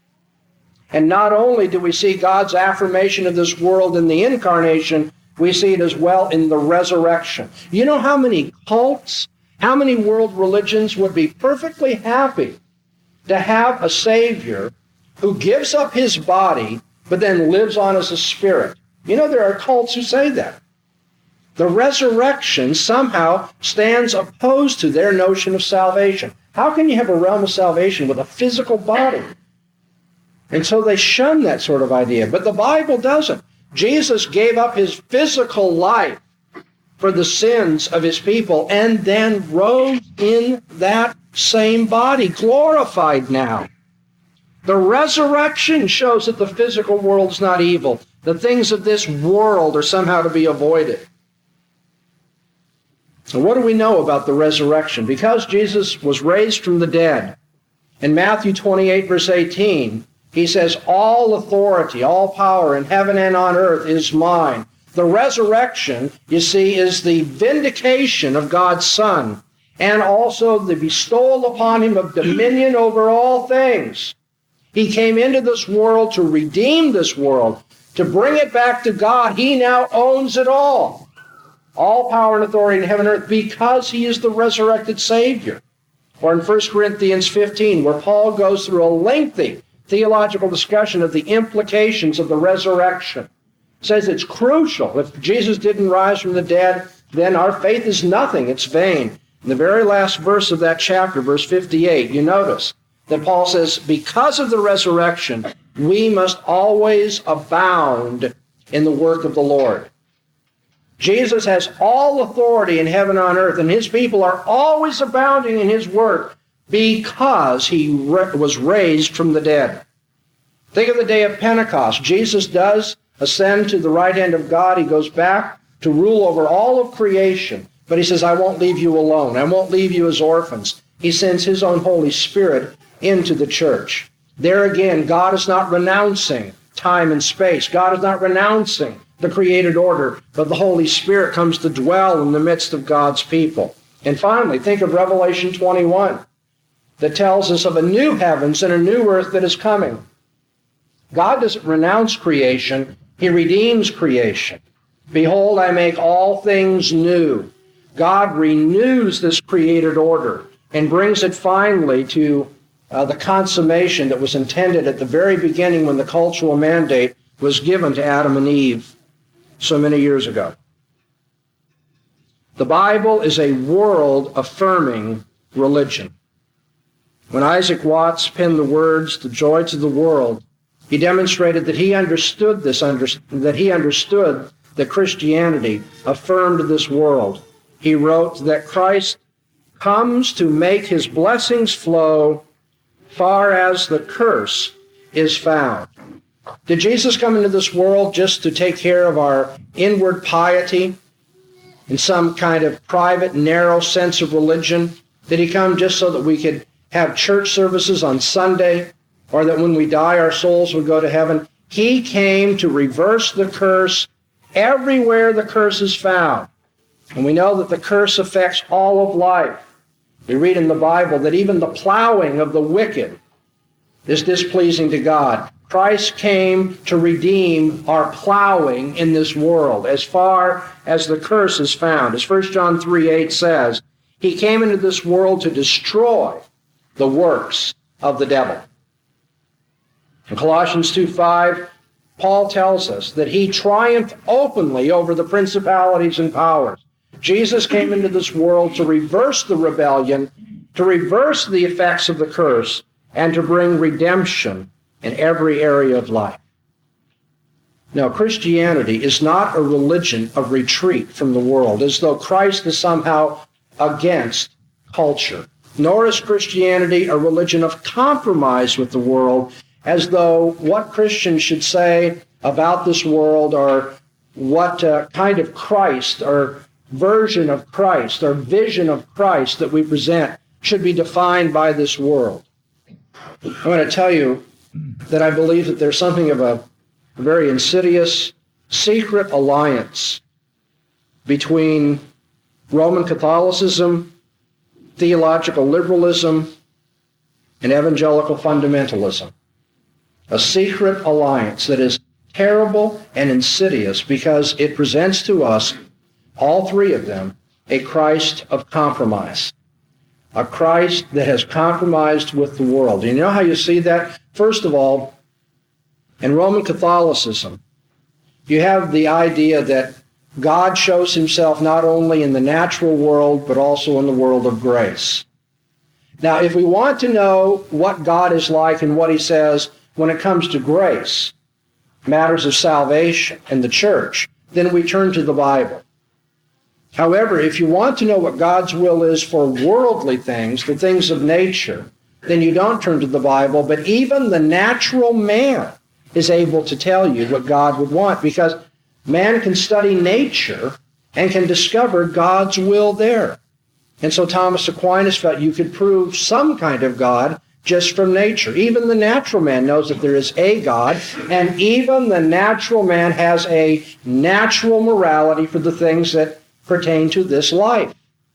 And not only do we see God's affirmation of this world in the incarnation, we see it as well in the resurrection. You know how many cults, how many world religions would be perfectly happy to have a Savior who gives up his body but then lives on as a spirit? You know, there are cults who say that. The resurrection somehow stands opposed to their notion of salvation. How can you have a realm of salvation with a physical body? And so they shun that sort of idea. But the Bible doesn't. Jesus gave up his physical life for the sins of his people and then rose in that same body, glorified now. The resurrection shows that the physical world is not evil. The things of this world are somehow to be avoided. So what do we know about the resurrection? Because Jesus was raised from the dead, in Matthew twenty-eight, verse eighteen, he says, all authority, all power in heaven and on earth is mine. The resurrection, you see, is the vindication of God's Son, and also the bestowal upon him of dominion over all things. He came into this world to redeem this world, to bring it back to God. He now owns it all. All power and authority in heaven and earth, because he is the resurrected Savior. Or in First Corinthians fifteen, where Paul goes through a lengthy theological discussion of the implications of the resurrection. Says it's crucial. If Jesus didn't rise from the dead, then our faith is nothing. It's vain. In the very last verse of that chapter, verse fifty-eight, you notice that Paul says, because of the resurrection, we must always abound in the work of the Lord. Jesus has all authority in heaven and on earth, and his people are always abounding in his work because he re- was raised from the dead. Think of the day of Pentecost. Jesus does ascend to the right hand of God. He goes back to rule over all of creation. But he says, I won't leave you alone. I won't leave you as orphans. He sends his own Holy Spirit into the church. There again, God is not renouncing time and space. God is not renouncing the created order, but the Holy Spirit comes to dwell in the midst of God's people. And finally, think of Revelation twenty-one that tells us of a new heavens and a new earth that is coming. God doesn't renounce creation. He redeems creation. Behold, I make all things new. God renews this created order and brings it finally to uh, the consummation that was intended at the very beginning when the cultural mandate was given to Adam and Eve so many years ago. The Bible is a world-affirming religion. When Isaac Watts penned the words, "The Joy to the World," he demonstrated that he understood this, under, that he understood that Christianity affirmed this world. He wrote that Christ comes to make his blessings flow far as the curse is found. Did Jesus come into this world just to take care of our inward piety in some kind of private, narrow sense of religion? Did he come just so that we could have church services on Sunday, or that when we die our souls would go to heaven? He came to reverse the curse everywhere the curse is found. And we know that the curse affects all of life. We read in the Bible that even the plowing of the wicked is displeasing to God. Christ came to redeem our plowing in this world as far as the curse is found. As First John three eight says, he came into this world to destroy the works of the devil. In Colossians two five, Paul tells us that he triumphed openly over the principalities and powers. Jesus came into this world to reverse the rebellion, to reverse the effects of the curse, and to bring redemption in every area of life. Now, Christianity is not a religion of retreat from the world, as though Christ is somehow against culture. Nor is Christianity a religion of compromise with the world, as though what Christians should say about this world, or what uh, kind of Christ or version of Christ or vision of Christ that we present should be defined by this world. I want to tell you that I believe that there's something of a very insidious, secret alliance between Roman Catholicism, theological liberalism, and evangelical fundamentalism. A secret alliance that is terrible and insidious because it presents to us, all three of them, a Christ of compromise. A Christ that has compromised with the world. Do you know how you see that? First of all, in Roman Catholicism, you have the idea that God shows himself not only in the natural world, but also in the world of grace. Now, if we want to know what God is like and what he says when it comes to grace, matters of salvation and the church, then we turn to the Bible. However, if you want to know what God's will is for worldly things, the things of nature, then you don't turn to the Bible, but even the natural man is able to tell you what God would want, because man can study nature and can discover God's will there. And so Thomas Aquinas felt you could prove some kind of God just from nature. Even the natural man knows that there is a God, and even the natural man has a natural morality for the things that pertain to this life.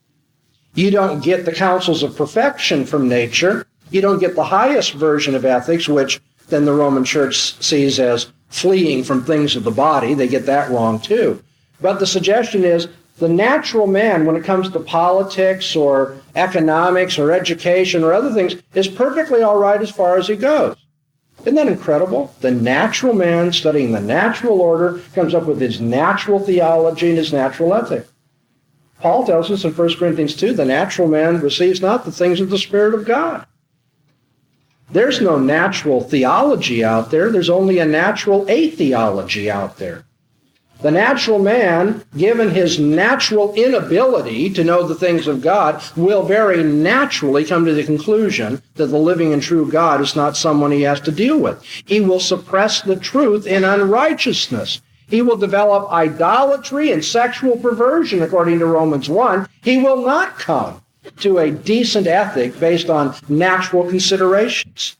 You don't get the counsels of perfection from nature. You don't get the highest version of ethics, which then the Roman Church sees as fleeing from things of the body. They get that wrong too. But the suggestion is the natural man, when it comes to politics or economics or education or other things, is perfectly all right as far as he goes. Isn't that incredible? The natural man, studying the natural order, comes up with his natural theology and his natural ethic. Paul tells us in First Corinthians two, the natural man receives not the things of the Spirit of God. There's no natural theology out there. There's only a natural atheology out there. The natural man, given his natural inability to know the things of God, will very naturally come to the conclusion that the living and true God is not someone he has to deal with. He will suppress the truth in unrighteousness. He will develop idolatry and sexual perversion, according to Romans one. He will not come to a decent ethic based on natural considerations.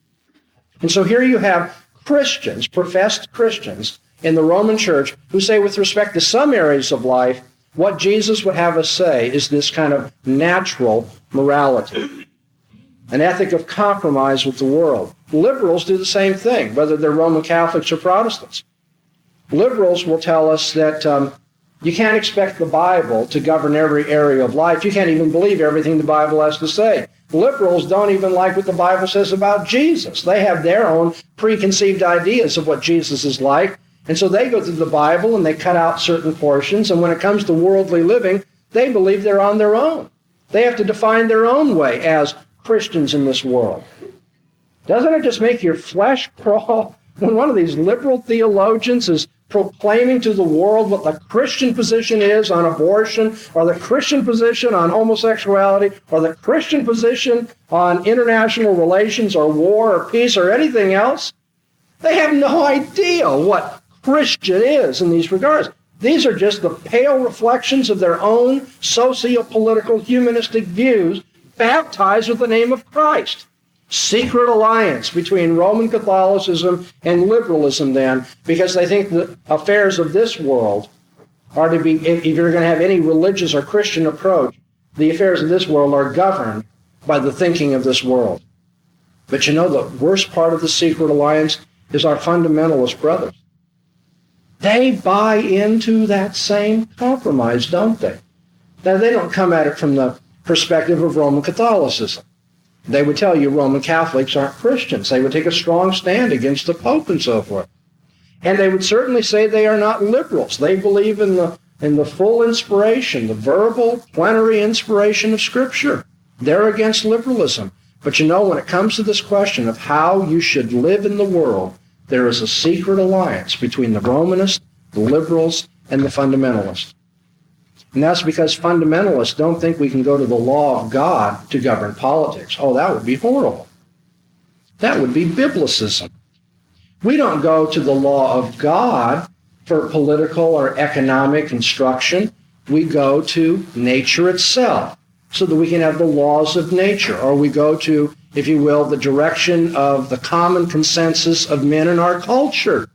And so here you have Christians, professed Christians, in the Roman Church who say with respect to some areas of life, what Jesus would have us say is this kind of natural morality, an ethic of compromise with the world. Liberals do the same thing, whether they're Roman Catholics or Protestants. Liberals will tell us that um, you can't expect the Bible to govern every area of life. You can't even believe everything the Bible has to say. Liberals don't even like what the Bible says about Jesus. They have their own preconceived ideas of what Jesus is like. And so they go through the Bible and they cut out certain portions. And when it comes to worldly living, they believe they're on their own. They have to define their own way as Christians in this world. Doesn't it just make your flesh crawl when one of these liberal theologians is proclaiming to the world what the Christian position is on abortion, or the Christian position on homosexuality, or the Christian position on international relations or war or peace or anything else? They have no idea what Christian is in these regards. These are just the pale reflections of their own socio-political humanistic views, baptized with the name of Christ. Secret alliance between Roman Catholicism and liberalism then, because they think the affairs of this world are to be, if you're going to have any religious or Christian approach, the affairs of this world are governed by the thinking of this world. But you know, the worst part of the secret alliance is our fundamentalist brothers. They buy into that same compromise, don't they? Now, they don't come at it from the perspective of Roman Catholicism. They would tell you Roman Catholics aren't Christians. They would take a strong stand against the Pope and so forth. And they would certainly say they are not liberals. They believe in the, in the full inspiration, the verbal, plenary inspiration of Scripture. They're against liberalism. But you know, when it comes to this question of how you should live in the world, there is a secret alliance between the Romanists, the liberals, and the fundamentalists. And that's because fundamentalists don't think we can go to the law of God to govern politics. Oh, that would be horrible. That would be biblicism. We don't go to the law of God for political or economic instruction. We go to nature itself so that we can have the laws of nature, or we go to, if you will, the direction of the common consensus of men in our culture.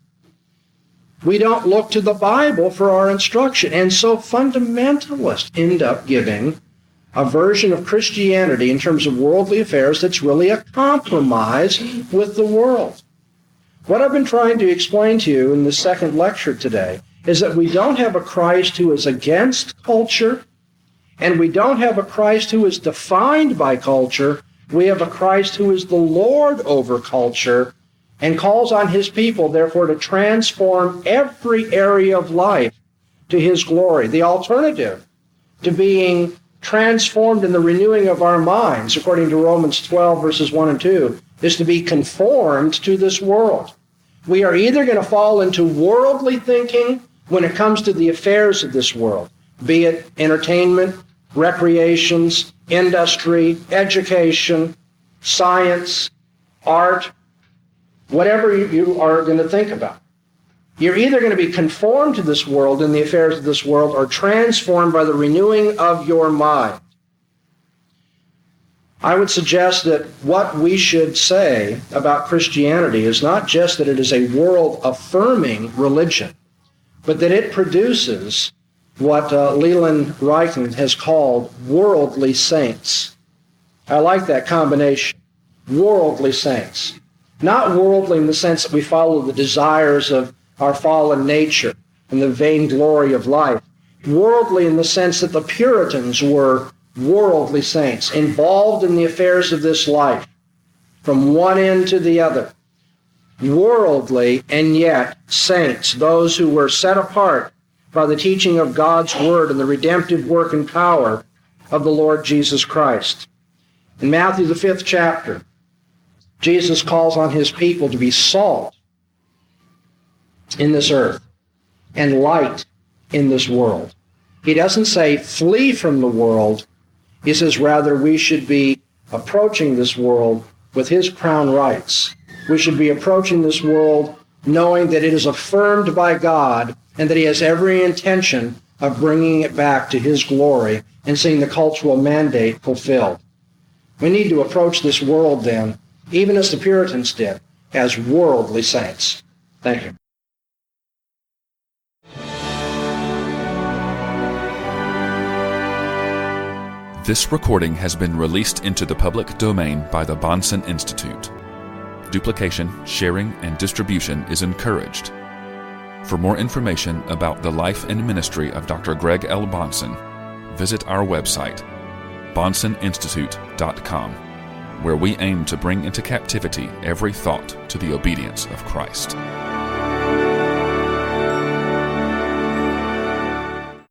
We don't look to the Bible for our instruction. And so fundamentalists end up giving a version of Christianity in terms of worldly affairs that's really a compromise with the world. What I've been trying to explain to you in the second lecture today is that we don't have a Christ who is against culture, and we don't have a Christ who is defined by culture. We have a Christ who is the Lord over culture and calls on his people, therefore, to transform every area of life to his glory. The alternative to being transformed in the renewing of our minds, according to Romans twelve, verses one and two, is to be conformed to this world. We are either going to fall into worldly thinking when it comes to the affairs of this world, be it entertainment, recreations, industry, education, science, art, whatever you are going to think about. You're either going to be conformed to this world in the affairs of this world or transformed by the renewing of your mind. I would suggest that what we should say about Christianity is not just that it is a world-affirming religion, but that it produces what uh, Leland Ryken has called worldly saints. I like that combination, worldly saints. Not worldly in the sense that we follow the desires of our fallen nature and the vainglory of life. Worldly in the sense that the Puritans were worldly saints, involved in the affairs of this life, from one end to the other. Worldly and yet saints, those who were set apart by the teaching of God's word and the redemptive work and power of the Lord Jesus Christ. In Matthew, the fifth chapter, Jesus calls on his people to be salt in this earth. and light in this world. He doesn't say flee from the world. He says rather we should be approaching this world with his crown rights. We should be approaching this world knowing that it is affirmed by God and that he has every intention of bringing it back to his glory and seeing the cultural mandate fulfilled. We need to approach this world then, even as the Puritans did, as worldly saints. Thank you. This recording has been released into the public domain by the Bahnsen Institute. Duplication, sharing, and distribution is encouraged. For more information about the life and ministry of Doctor Greg L. Bahnsen, visit our website, bahnsen institute dot com, where we aim to bring into captivity every thought to the obedience of Christ.